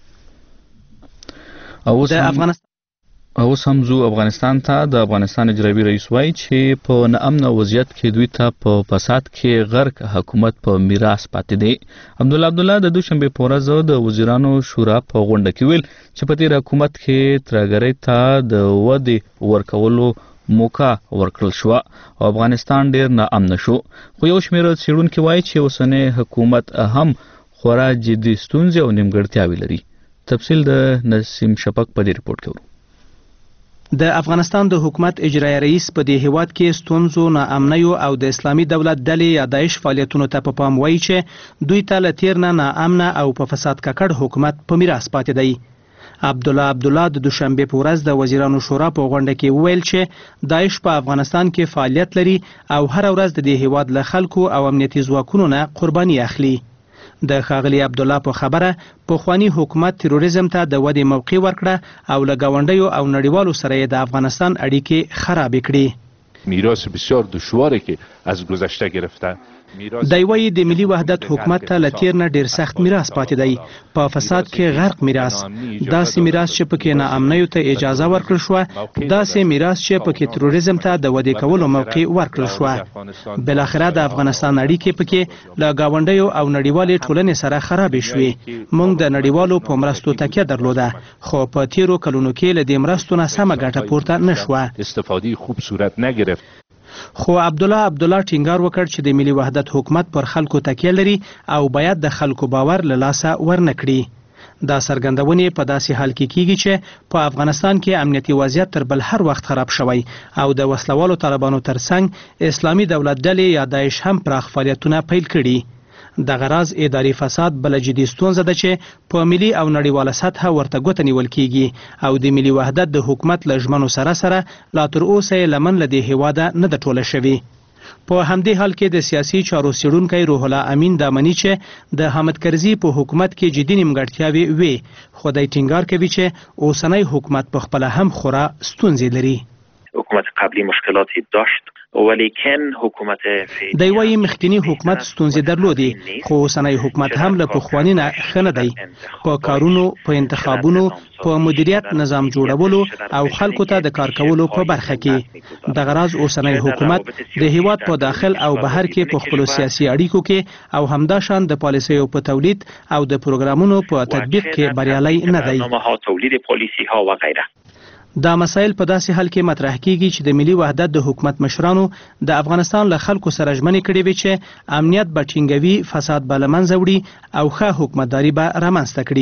Speaker 1: او افغانستان اوس هم زو افغانستان ته. د افغانستان اجرایي رئیس وایي چې په ناامن وضعیت کې دوی ته په فساد کې غرق حکومت په میراث پاتې دی. عبدالله عبدالله د دوشنبه په ورځ د وزیرانو شورا په غونډه کې ویل چې په تیر حکومت کې ترګری ته د ودې ورکولو موقع ورکړل شو او افغانستان ډیر ناامن شو. خو یو شمېر څېړونکي وایي چې اوسنی حکومت هم خورا جدي ستونزې او نیمګړتیاوې لري. تفصیل د نسیم شفق په دې ریپورت کې ورو.
Speaker 23: د افغانستان د حکومت اجرایي رئیس په دې هیواد کې ستونزو، ناامنیو او د اسلامي دولت ډلې یا داعش فعالیتونو ته په پام وایي چې دوی ته له تیر نه ناامنه او په فساد ککړ حکومت په میراث پاتې دی. عبدالله عبدالله د دوشنبه په ورځ د وزیرانو شورا په غونډه کې وویل چې داعش په افغانستان کې فعالیت لري او هر ورځ د دې هیواد له خلکو او امنیتي ځواکونو نه قرباني اخلي. د ښاغلي عبدالله په خبره پخواني حکومت تروریزم ته د ودې موقع ورکړه او له ګاونډیو او نړیوالو سره د افغانستان اړیکې خرابې کړې.
Speaker 6: میراث بسیار دشواری که از گذشته گرفته.
Speaker 23: دی وایي د ملي وحدت حکومت ته له تیر نه ډیر سخت میراث پاتې دی. په فساد کې غرق میراث، داسې میراث چې پکې ناامنیو ته اجازه ورکړل شوه، داسې میراث چې پکې تروریزم ته د ودې کولو موقع ورکړل شوه. بلاخره د افغانستان اړیکې پکې له ګاونډیو او نړیوالې ټولنې سره خرابې شوې. موږ د نړیوالو په مرستو تکیه درلوده خو په تیرو کلونو کې له دې مرستو نه سمه ګټه پورته نه شوه.
Speaker 6: استفاده خوب صورت نگرفت.
Speaker 23: خو عبدالله عبدالله ټینګار وکړ چې د ملي وحدت حکومت پر خلکو تکیه لري او باید د خلکو باور له لاسه ورنکړي. دا څرګندونې په داسې حال کې کیږي چې په افغانستان کې امنیتي وضعیت تر بل هر وخت خراب شوی او د وسلوالو طالبانو ترڅنګ اسلامي دولت ډلې یا داعش هم پراخ فعالیتونه پیل کړي. دغه راز اداري فساد بل جدي ستونزه ده چې په ملي او نړیواله سطحه ورته ګوته نیول کیږي او د ملي وحدت د حکومت له ژمنو سره سره لا تر اوسه یې لمن له دې هیواده نه ده ټوله شوې. په همدې حال کې د سیاسي چارو څېړونکی روح الله امین دا مني چې د حامد کرزي په حکومت کې جدي نیمګړتیاوې وې خو دی ټینګار کوي چې اوسنی حکومت په خپله هم خورا ستونزې لري.
Speaker 12: حکومت قبلی مشکلاتی داشت ولیکن حکومت
Speaker 23: دی وایي مخکینی حکومت ستونزې درلودې خو اوسنی حکومت هم له پخواني نه ښه نه دی. په کارونو، په انتخابونو، په مدیریت نظام جوړولو او خلکو ته د کار کولو په برخه کې. دغه راز اوسنی حکومت د هیواد په داخل او بهر کې په خپلو سیاسي اړیکو کې او همداشان د پالیسیو په تولید او د پروګرامونو په تطبیق کې بریالی نه دی.
Speaker 12: تولید پالیسی ها و غیره.
Speaker 23: دا مسایل په داسې حال کې مطرح کیږي چې د ملي وحدت د حکومت مشرانو د افغانستان له خلکو سره ژمنې کړې وي چې امنیت به ټینګوي، فساد به له منځه وړي او ښه حکومتداري به رامنځته کړي.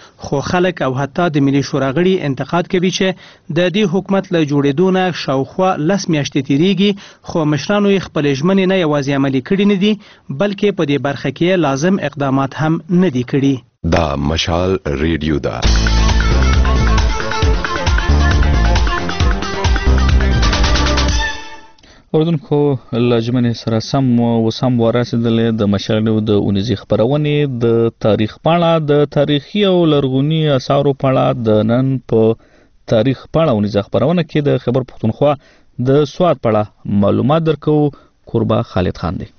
Speaker 13: خو خلک او حتی د ملي شورا غړي انتقاد کوي چې د دې حکومت له جوړېدو نه شاوخوا لس میاشتې تیریږي خو مشرانو یې خپلې ژمنې نه یوازې عملي کړي نه دي بلکې په دې برخه کې لازم اقدامات هم نه دي کړي.
Speaker 14: دا مشال ریډیو ده.
Speaker 1: اوردونکو لجمنې سره سم وسم ورسېدلې د مشالو د اونیزي خبرونې د تاریخ پاڼه د تاریخي او لرغوني اثارو پاڼه د نن په تاریخ پاڼه اونیزه خبرونه کې د خبر پښتونخوا د سواد پاڼه معلومات درکو. قربا خالد خان دی.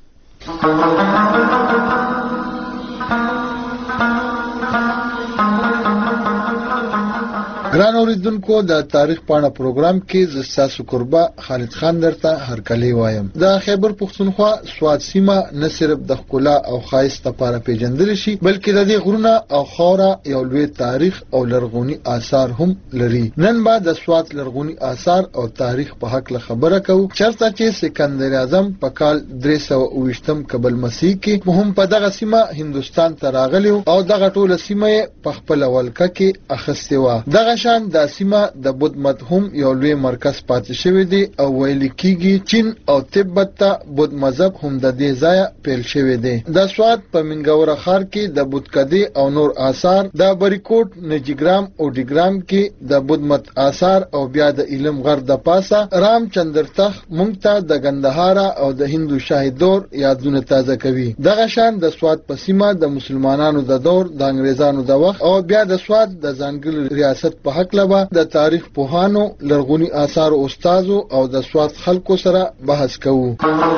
Speaker 15: ګران اوریدونکو د تاریخ پاڼه پروګرام کې ز تاسو قربا خالد خان درته هرکلی وایم. د خیبر پښتونخوا سواد سیمه نه صرف د ښکلا او ښایست لپاره پیژندل شي بلکې د دې غرونه او خاوره یو لوی تاریخ او لرغوني آثار هم لري. نن به د سواد لرغوني آثار او تاریخ په حق له خبره کوو چرته چې سکندر اعظم په کال درې سوه اووه ویشتم قبل مسیح کې هم په دغه سیمه هندوستان ته راغلی او دغه ټوله سیمه په خپل ولکه کې اخیستې وه. دغه شان د سیمه د بودھ مت هم یو لوی مرکز پاتې شوی دی او ویل کېږي چین او تبت ته بودھ مذهب هم د دې ځای پیل شوی دی. د سواد په منګوره ښار کې د بودھ کدی او نور آثار، د بریکوټ نجیګرام او ډیګرام کې د بودھ مت آثار او بیا د علم غر د پاسه رام چندرتخ مونږ ته د ګندهارا او د هندو شاهي دور یادونه تازه کوي. دغه شان د سواد په سیمه د مسلمانانو د دور د انګریزانو د وخت او بیا د سواد د ځانګړي ریاست په حق لبا د تاریخ پوهانو، لرغوني آثار او استادو او د سواد خلکو سره بحث کوو.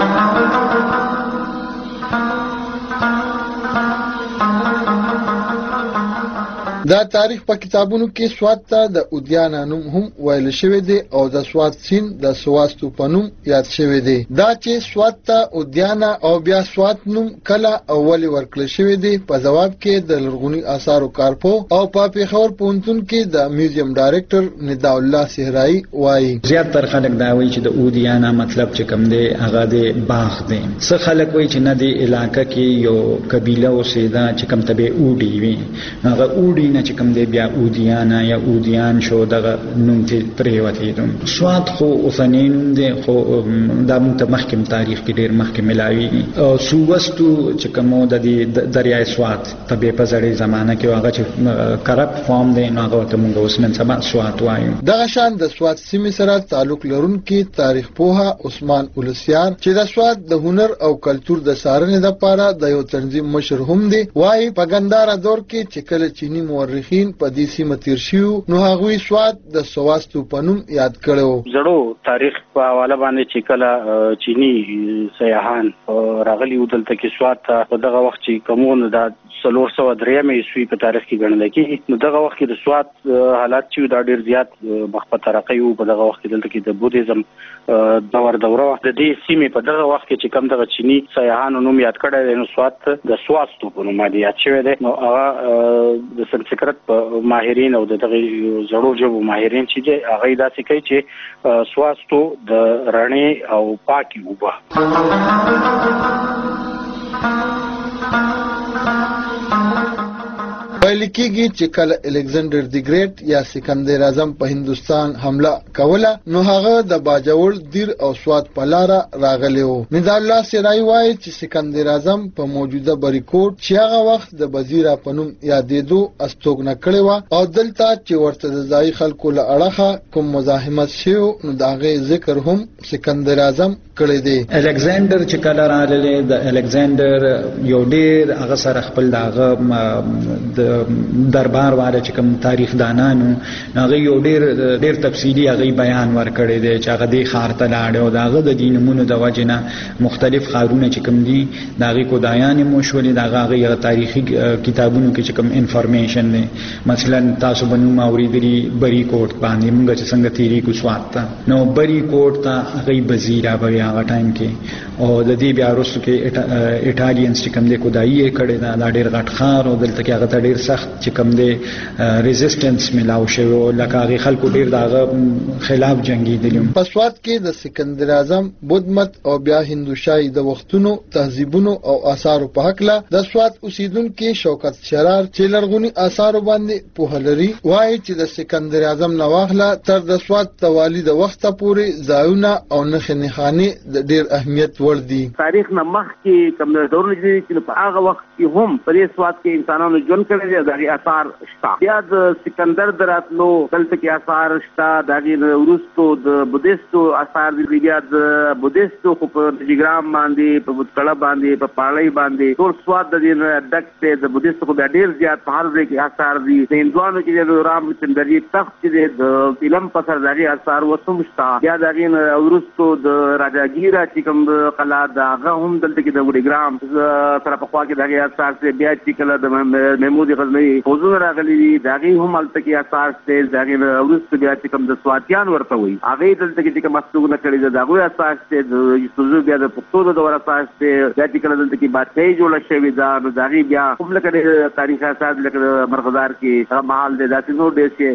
Speaker 15: دا تاریخ په کتابونو کې سواد ته د اودیانا نوم هم ویل شوی دی او د سواد سین د سواستو په نوم یاد شوی دی. دا چې سواد ته اودیانا او بیا سواد نوم کله او ولې ورکړل شوی دی په جواب کې د لرغوني آثارو کارپو او په پیښور پوهنتون کې د میوزیم ډایرکټر ندا الله صحرایی وایي
Speaker 24: زیات تر خلک دا وایي چې د اودیانا مطلب چې کوم دی هغه د باغ دی. څه خلک وایي چې نه دی علاقې کې یو قبیله اوسېده چې کوم ته به اوډي وي هغه اوډي نه چې کوم دی بیا اودیانا یا اودیان شو دغه نوم ته پریوتې. سواد خو اوسنی نوم دی خو دا موږ ته مخکې تاریخ کې ډېر مخکې ملاوي. سووستو چې کوم د دې دریای سواد په بې پزړې زمانه کې هغه چې کرپ فارم دی نو هغه ته موږ اوس نن سبا سواد وایو.
Speaker 15: دغه شان د سواد سیمې سره تعلق لرونکي تاریخ پوها عثمان اولسیار چې د سواد د هنر او کلچر د سارنې لپاره د یو تنظیم مشر هم دی وایي په ګندهارا دور کې چې کله چینی مورخین په دې سیمه تیر شیو نو هغوی سواد د سواستو په نوم یاد کړو.
Speaker 25: زړو تاریخ په حواله باندې چې کله چینی سیاحان راغلي و دلته کې سواد ته په دغه وخت چې کومونه د څلور سوه درېیمې عیسوي په تاریخ کې ګڼل کېږي نو دغه وخت کې د سواد حالات چې دا ډېر زیات مخ په ترقۍ و. په دغه وخت کې دلته کې د بودیزم دور دوره د دې سیمې په دغه وخت کې چې کوم دغه چینی سیاحانو نوم یاد کړی دی نو سواد د سواستو په نوم باندې یاد شوی دی. نو هغه د سنسکرت په ماهرین او د دغه زړو ژبو ماهرین چې دي هغه داسې کوي چې سواستو د رڼې او پاکي اوبه
Speaker 15: ویل کېږي چې کله الکسندر دی ګریټ یا سکندر اعظم په هندوستان حمله کوله نو هغه د باجوړ دیر او سواد په لاره راغلی و. ندا الله صحرایی وایي چې سکندر اعظم په موجوده بریکوټ چې هغه وخت د وزیره په نوم یادېدو استوګنه کړې وه او دلته چې ورته د ځایي خلکو له اړخه کوم مزاحمت شوی نو د هغې ذکر هم سکندر اعظم کړی دی.
Speaker 24: الکسندر چې کله راغلی د الکسندر یو ډېر هغه سره خپل د هغه د دربار والا چې کوم تاریخ دانانو هغه یو ډېر ډېر تفصیلی هغه بیان ورکړی دی چې هغه د ښار ته لاړ او د هغه د دینونو د وجې نه مختلف ښارونه چې کوم دي د هغې کودایانې مو شولې د هغه هغې تاریخي کتابونو کې چې کوم انفارمیشن دی مثلا تاسو به نوم اورېدلي بری کوټ باندې موږ چې څنګه تیري کو سواد ته نو بری کوټ ته هغې بزیره به وي هغه ټایم کې او د دې بیا وروسته کې ایټالینز چې کوم دی کودایي یې کړې ده دا ډېر غټ ښار او دلته کې هغه ته ډېر سخت چې کوم دی ریزिस्टنس ملاو شوی لکه هغه خلکو ډیر دغه خلاف جنگیدلی
Speaker 15: په سوات کې د سکندر اعظم بودمت او بیا هندوشاهي د وختونو تهذیبونو او آثارو په حق لا د سوات اوسیدونکو شوکت شرار چې لرغونی آثارو باندې په هلري وایي چې د سکندر اعظم نواخله تر د سوات توالي د وخته پورې ځایونه او نښې نښانې د ډیر اهمیت ور دي.
Speaker 3: تاریخ نه مخکې کوم ډول دي چې په هغه وخت کې هم په دې سوات کې انسانانو ژوند کړی دی دغه آثار شته. بیا د سکندر دراتلو دلته کې آثار شته دغه ورستو د بودیستو آثار دی بیا د بودیستو خو په ټیګرام باندې په بوتکړه باندې په پاړی باندې ټول سوات د دې ډک ته د بودیستو خو ډیر زیات په هر ځای کې آثار دي. د هندوانو چې د رام چندري تخت چې د فلم په سر دغه آثار وسوم شته. بیا دغه ورستو د راجاګیرا چې کوم قلا دغه هم دلته کې د ټیګرام سره په خوا کې دغه آثار ته بیا چې کله د محمود غزنوي حضور راغلي دي دغه هم الته کې آثار ته دغه ورستو بیا چې کوم د سواتیان ورته وي هغه دلته کې چې مستوګ نه کړی دغه آثار ته د یوسف بیا د پښتو د دور آثار ته بیا چې کله دلته کې بادشاہي جوړ شوی دا دغه بیا کوم لکه تاریخ آثار لکه مرغدار کې هغه محل د داسې نور ډېر شي.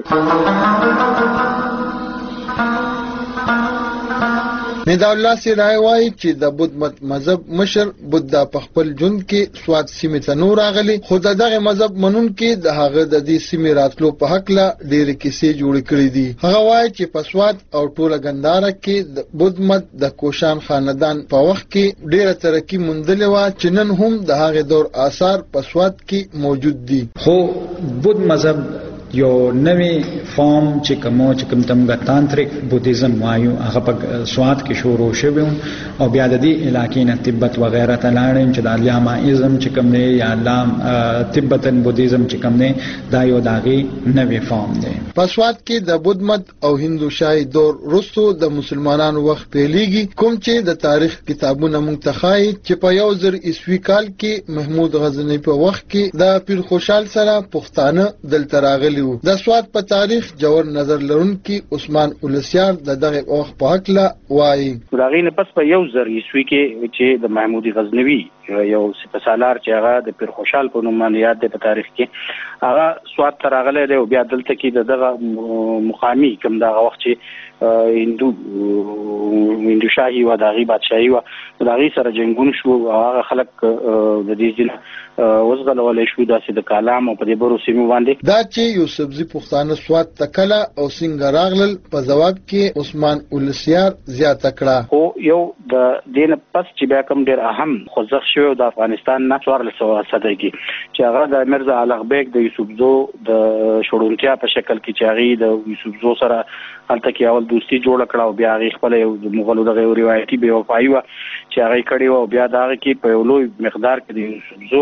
Speaker 15: ندا الله سي راوي چې د بودمت مذهب مشر بودا په خپل ژوند کې سواد سیمه ته نور راغلي خو دغه مذهب منون کې د هغه د دې سیمه راتلو په حق لا ډېر کیسې جوړ کړې دي. هغه وایي چې په سواد او ټوله ګنداره کې د بودمت د کوشان خاندان په وخت کې ډېره ترقی موندلې و چې نن هم د هغه دور آثار په سواد کې موجود دي.
Speaker 24: خو بود مذهب یو نوې فارم چې کوم چې کوم تمګه تانتریک بودیزم وایو هغه په سوات کې شروع شوی او بیا د دې علاقې نه تبت و غیره ته لاړل چې د الیامایزم چې کوم نه یا لام تبتن بودیزم چې کوم نه دا یو داغي نوې فارم دی.
Speaker 15: په سوات کې د بودمت او هندوشاهي دور وروسته د مسلمانانو وخت پیلېږي کوم چې د تاریخ کتابونو منتخای چې په یو زر عیسوي کال کې محمود غزنوي په وخت کې د پیر خوشحال سره پښتانه دلته راغلي د سواد په تاریخ جوړ نظر لرونکي عثمان اولسیار د دغه وخت په حق لا وایي
Speaker 25: دغه نه پس په یو زر عیسوي کې چې د محمود غزنوي یو سپسالار چې هغه د پیر خوشحال په نوم باندې یاد دی په تاریخ کې هغه سواد ته راغلی دی او بیا دلته کې دغه مقامي کوم دغه وخت چې هندو هندوشاهي و دغه بادشاہي و دغه سره جنگون شو هغه خلک د دې ځل وزغل ولې شو داسې د کلام او په دې برو سیمه باندې
Speaker 15: دا چې یوسفزي پښتانه سواد تکلا او څنګه راغلل په جواب کې عثمان اولسیار زیات کړه.
Speaker 25: خو یو د دین پس چې بیا کوم ډیر اهم خوځښت شو د افغانستان نه څوار له صدر کې چې هغه د مرزا علق بیگ د یوسفزو د شړونتیا په شکل کې چې هغه د یوسفزو سره هلته کې اول دوستي جوړ کړه او بیا هغه خپل یو مغولو د روایتي بے وفایي و چې هغه کړي او بیا دا کې په لوی مقدار کې د یوسفزو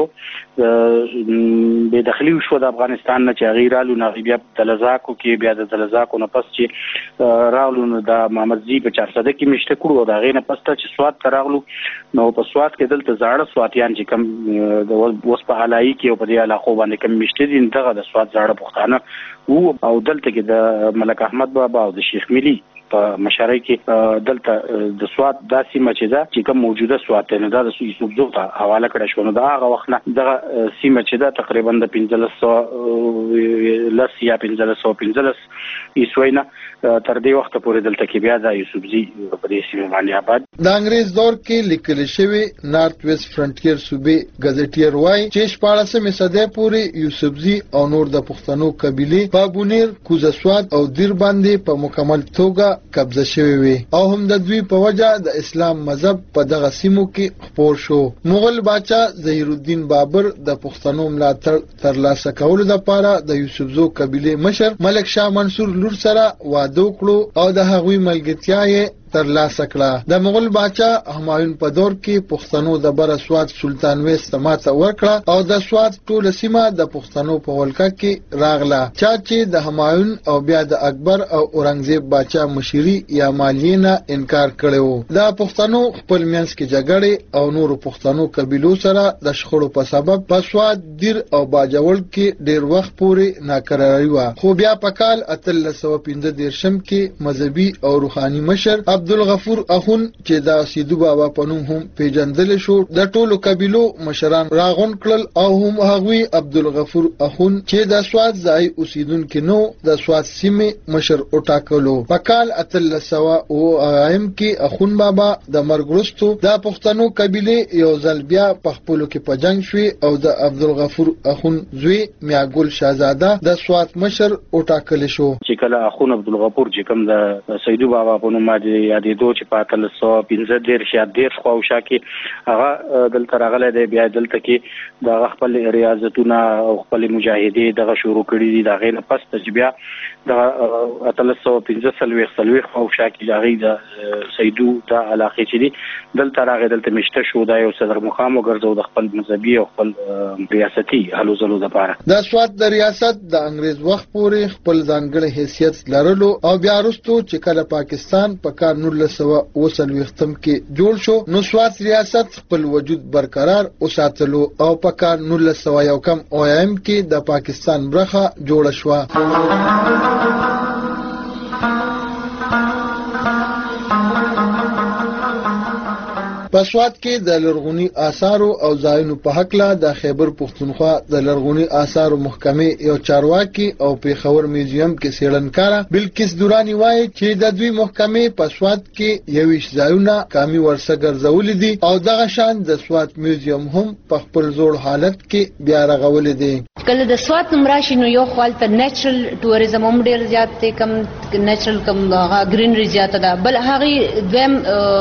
Speaker 25: به داخلي شو د افغانستان نه چې هغه رالو نه بیا د لزاکو کې بیا د لزاکو نه پس چې رالو د محمد زی په چار صده کې مشته کړو دا غي نه پس چې سواد تراغلو نو په سواد کې دلته زاړه سواتیان چې کم د وس په علایي کې او په دې علاقو باندې کم مشته دي دغه د سواد زاړه پښتانه او دلته کې د ملک احمد بابا او د شیخ ملي په مشارۍ کې دلته د سواد داسې مچدا چې کوم موجوده سواد نه دا د یوسفزو ته حواله کړه شو نو دا هغه وخت نه د سیمه چې دا تقریبا د پنځه سوه لس یا پنځه سوه پنځه عیسوي نه تر دې وخت پورې دلته کې بیا د یوسفزي په دې سیمه باندې آباد.
Speaker 15: د انګريز دور کې لیکل شوی نارث ویسټ فرنټیر صوبې غزټیر وای چې شپاړسمه صدې پورې یوسفزي او نور د پښتنو قبيله په بونیر کوزسواد او دیر باندې په مکمل توګه قبضه شوی وي او هم د دوی په وجه د اسلام مذهب په دغه سیمو کې خپور شو. مغل بادشاہ ظهیر الدین بابر د پښتنو ملاتړ ترلاسه کولو لپاره د یوسفزو قبيله مشر ملک شاه منصور لور سره واده وکړو او د هغوی ملګرتیا یې ترلاسه کړه. د مغل بادشاہ همایون په دور کې پښتنو د بر سواد سلطان وېست ماته ورکړه او د سواد ټول سیمه د پښتنو په ولکه کې راغله چا چې د همایون او بیا د اکبر او اورنګزیب بادشاہ مشري یا مالینا انکار کړو. د پښتنو خپل منځ کې جګړې او نور پښتنو قبيلو سره د شخړو په سبب په سواد دیر او باجوړ کې ډیر وخت پورې ناکراری و خو بیا په کال اتلس سوه پنځه دېرشم کې مذهبي او روحاني مشر عبد عبدالغفور اخون چې دا سیدو بابا په نوم هم پیژندل شو د ټولو قبیلو مشران راغون کړل او هم هغوی عبدالغفور اخون چې د سواد ځای اوسیدونکو نو د سواد سیمې مشر وټاکلو په کال اتلس سوه اوه ایم کې اخون بابا د مرګ وروسته د پښتنو قبیلې یو ځل بیا په خپلو کې په جنگ شوې او د عبدالغفور اخون زوی میاګل شاهزاده د سواد مشر وټاکل شو
Speaker 25: چې کله اخون عبدالغفور چې کوم د سیدو بابا په نوم باندې یادېدو چې په اتلس سوه پنځه دېرش یا دېرش خواوشا کې هغه دلته راغلی دی بیا دلته کې د خپل ریاضتونه او خپل مجاهدې دغه شروع کړي دي د هغې نه پس چې بیا د اتلس سوه پنځه څلوېښت څلوېښت خواوشا کې د هغې د سیدو د علاقې چې دي دلته راغی دلته مشته شو دا یو صدر مقام وګرځو د خپل مذهبي او خپل ریاستي هلو ځلو دپاره
Speaker 15: د سواد د ریاست د انګریز وخت پورې خپل ځانګړی حیثیت لرلو او بیا وروسته چې کله پاکستان په کال نولس سوه اوه څلوېښتم کې جوړ شو نو سواد ریاست خپل وجود برقرار وساتلو او په کال نولس سوه یو کم اویم کې د پاکستان برخه جوړه شوه. په سواد کې د لرغوني آثارو او ځایونو په هکله د خیبر پښتونخوا د لرغوني آثارو محکمې یو چارواکي او پیښور میوزیم کې څېړنکاره بلکیس دورانی وایي چې د دوی محکمې په سواد کې یویشت ځایونه قامي ورثه ګرځولي دي او دغه شان د سواد میوزیم هم په خپل زوړ حالت کې بیا رغولي دي.
Speaker 4: کله د سواد نوم راشي نو یو خپل ته نیچرل ټوریزم هم ډیر زیات دی کم نیچرل کم ګرینری زیاته ده بل هغه دویم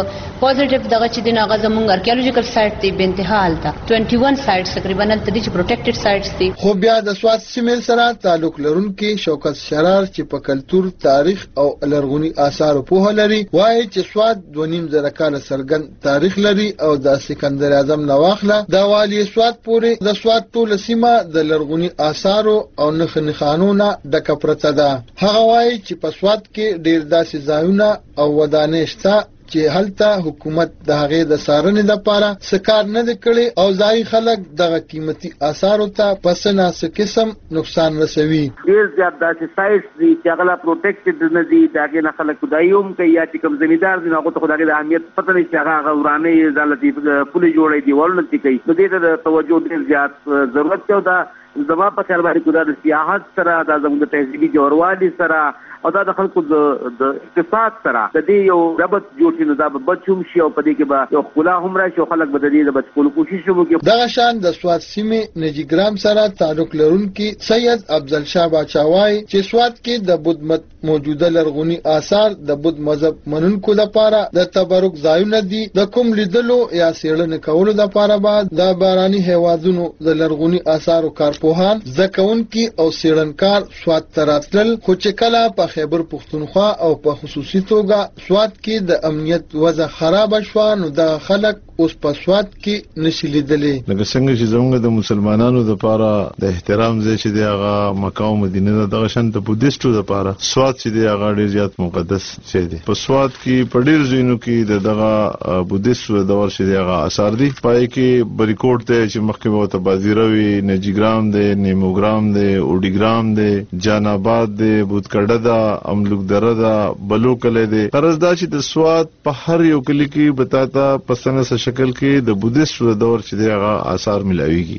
Speaker 4: پوزټیو دغه چې د هغه زمونږ ارکیالوجیکل سایټ دی به انتها حالته اکیس سایټس تقریبا تل دي چې پروټیکټډ سایټس دي.
Speaker 15: خو بیا د سواد سیمې سره تعلق لرونکي شوکت شرار چې په کلتور تاریخ او لرغوني آثارو په لري وایي چې سواد دوه نیم زره کاله سرګن تاریخ لري او د سکندر اعظم نواخله د والی سواد پورې د سواد ټول سیمه د لرغوني آثارو او نښانو خانونه ډکه پرته ده. هغه وایي چې په سواد کې ډیر داسې ځایونه او ودانۍ شته چې هلته حکومت د هغې د څارنې لپاره څه کار نه دی کړی او ځایي خلک دغه قیمتي آثارو ته په څه ناڅه قسم نقصان رسوي.
Speaker 3: ډېر زیات داسې سایټس دي چې هغه لا پروټیکټډ نه دي د هغې نه خلک خدایي هم کوي یا چې کوم زمیندار دي نو هغو ته خو د هغې د اهمیت پته نه چې هغه هغه ورانۍ دا لطیف پولې جوړوي دیوالونه تي کوي نو دې ته د توجه ډېر زیات ضرورت دی او دا زما په خیال باندې دا د سیاحت سره دا زموږ د تهذیبي جوړوالي سره او دا د خلکو د اقتصاد سره د دې یو ربط جوړ شي نو دا به بچ هم شي او په دې کې به یو ښکلا هم راشي او خلک به د دې د بچ کولو کوشش وکړي.
Speaker 15: دغه شان د سواد سیمې نجیګرام سره تعلق لرونکي سید افضل شاه باچا وایي چې سواد کې د بودھ مت موجوده لرغوني آثار د بودھ مذهب منونکو لپاره د تبرک ځایونه دي. د کوم لیدلو یا څېړنې کولو لپاره به د باراني هیوادونو د لرغوني آثارو کارپوهان زده کوونکي او څېړنکار سواد ته راتلل خو چې کله په خیبر پښتونخوا او په خصوصي توګه سواد کې د امنیت وضع خراب شوه نو د خلک اوس په سواد کې نشي لیدلی.
Speaker 5: لکه څنګه چې زموږ د مسلمانانو لپاره د احترام ځای چې دی هغه مکه او مدینه ده دغه شان د بودیستو لپاره سواد چې دی هغه ډېر زیات مقدس ځای دی. په سواد کې په ډېر ځایونو کې د دغه بودیستو دور چې دی هغه آثار دي. پای کې بریکوټ دی چې مخکې به ورته بازیره وي، نجیګرام دی، نیموګرام دی، اوډیګرام دی، جان آباد دی، بودکډه ده، املوک دره ده، بلو کلی دی. غرض دا چې د سواد په هر یو کلي کې به تا ته په څه شکل کې د بودیستو دور چې دی هغه آثار ملاویږي.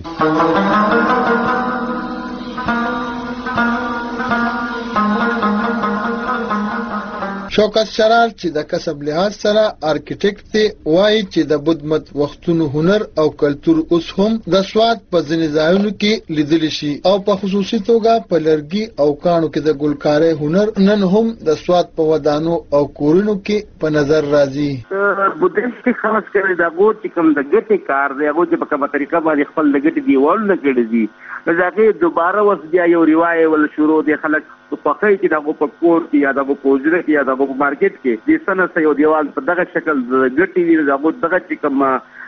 Speaker 15: شوکت شرار چې د کسب لحاظ سره ارکیټیکټ دی وایي چې د بودھ مت وختونو هنر او کلتور اوس هم د سواد په ځینې ځایونو کې لیدلی شي او په خصوصي توګه په لرګي او کاڼو کې د ګلکارۍ هنر نن هم د سواد په ودانو او کورونو کې په نظر راځي.
Speaker 3: بودیست خاص کړي د هغو چې کوم د ګټې کار دی هغو چې په کومه طریقه باندې خپل د ګټې دیوالونه کړي دي نو د هغې دوباره اوس بیا یو روایول شروع دی. خلک خوښوي چې د هغو په کور کې یا د هغو په حجره کې یا د هغو په مارکیټ کې د څه نه څه یو دیوال په دغه شکل ګټې وي د هغو دغه چې کوم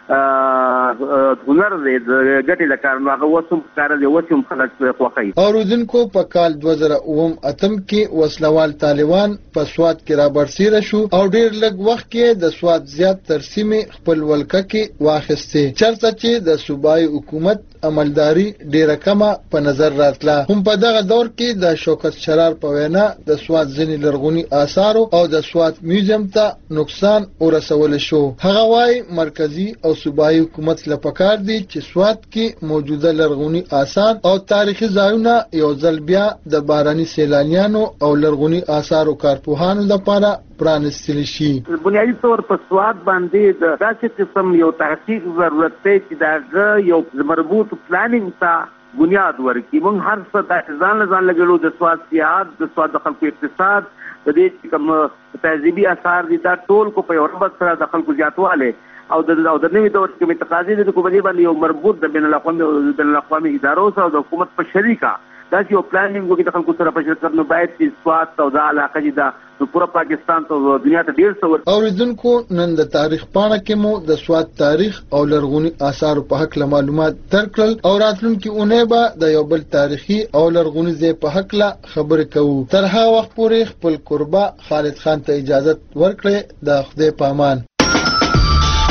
Speaker 3: هنر دی د ګټې لپاره نو هغه اوس هم ښکاره دی اوس هم خلک خوښوي.
Speaker 15: اورېدونکو په کال دوه زره اووم اتم کې وسلوال طالبان په سواد کې رابرسېره شو او ډېر لږ وخت کې د سواد زیات تر سیمې خپل ولکه کې واخیستې چېرته چې د صوبایي حکومت عملداري ډیره کمه په نظر راتله. هم په دغه دور کې د شوکت شرار په وینا د سوات ځینې لرغوني آثارو او د سوات میوزیم ته نقصان ورسول شو. هغه وايي مرکزی او صوبایي حکومت لپاره دي چې سوات کې موجوده لرغوني آثار او تاریخي ځایونه یو ځل بیا د باراني سیلانیانو او لرغوني آثارو کارپوهانو لپاره پرانستل شي.
Speaker 3: بنیادی طور په سواد باندې د داسې قسم یو تحقیق ضرورت دی چې دا یو مربوط پلانینګ ته بنیاد ورکړي. موږ هر څه د ځان له ځان لګلو د سواد سیاحت د سواد د خلکو اقتصاد د دې کوم تهذیبي آثار دي دا ټول کو په یو ربط سره د خلکو زیاتواله او د او د نوي دور کې متقاضي د کومې باندې یو مربوط د بین الاقوامي او د الاقوامي ادارو سره د حکومت په شریکه دا یو پلانینګ وکړي د خلکو سره په شرکت نو باید چې سواد او د علاقه دي دا پورا پاکستان ته دنیا ته ډیر څه
Speaker 15: اوریدونکو نن د تاریخ پاڼه کې مو د سواد تاریخ او لرغوني آثار په حق له معلومات درکړل او راتلونکي اونۍ به د یو بل تاریخي او لرغوني ځای په حق له خبرې کوو. تر هغه وخت پورې خپل قربا خالد خان ته اجازه ورکړئ. د خدای پامان.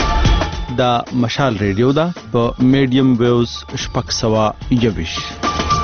Speaker 7: دا مشال ریډیو دا په میډیم ویوز شپږ سوه یوویشت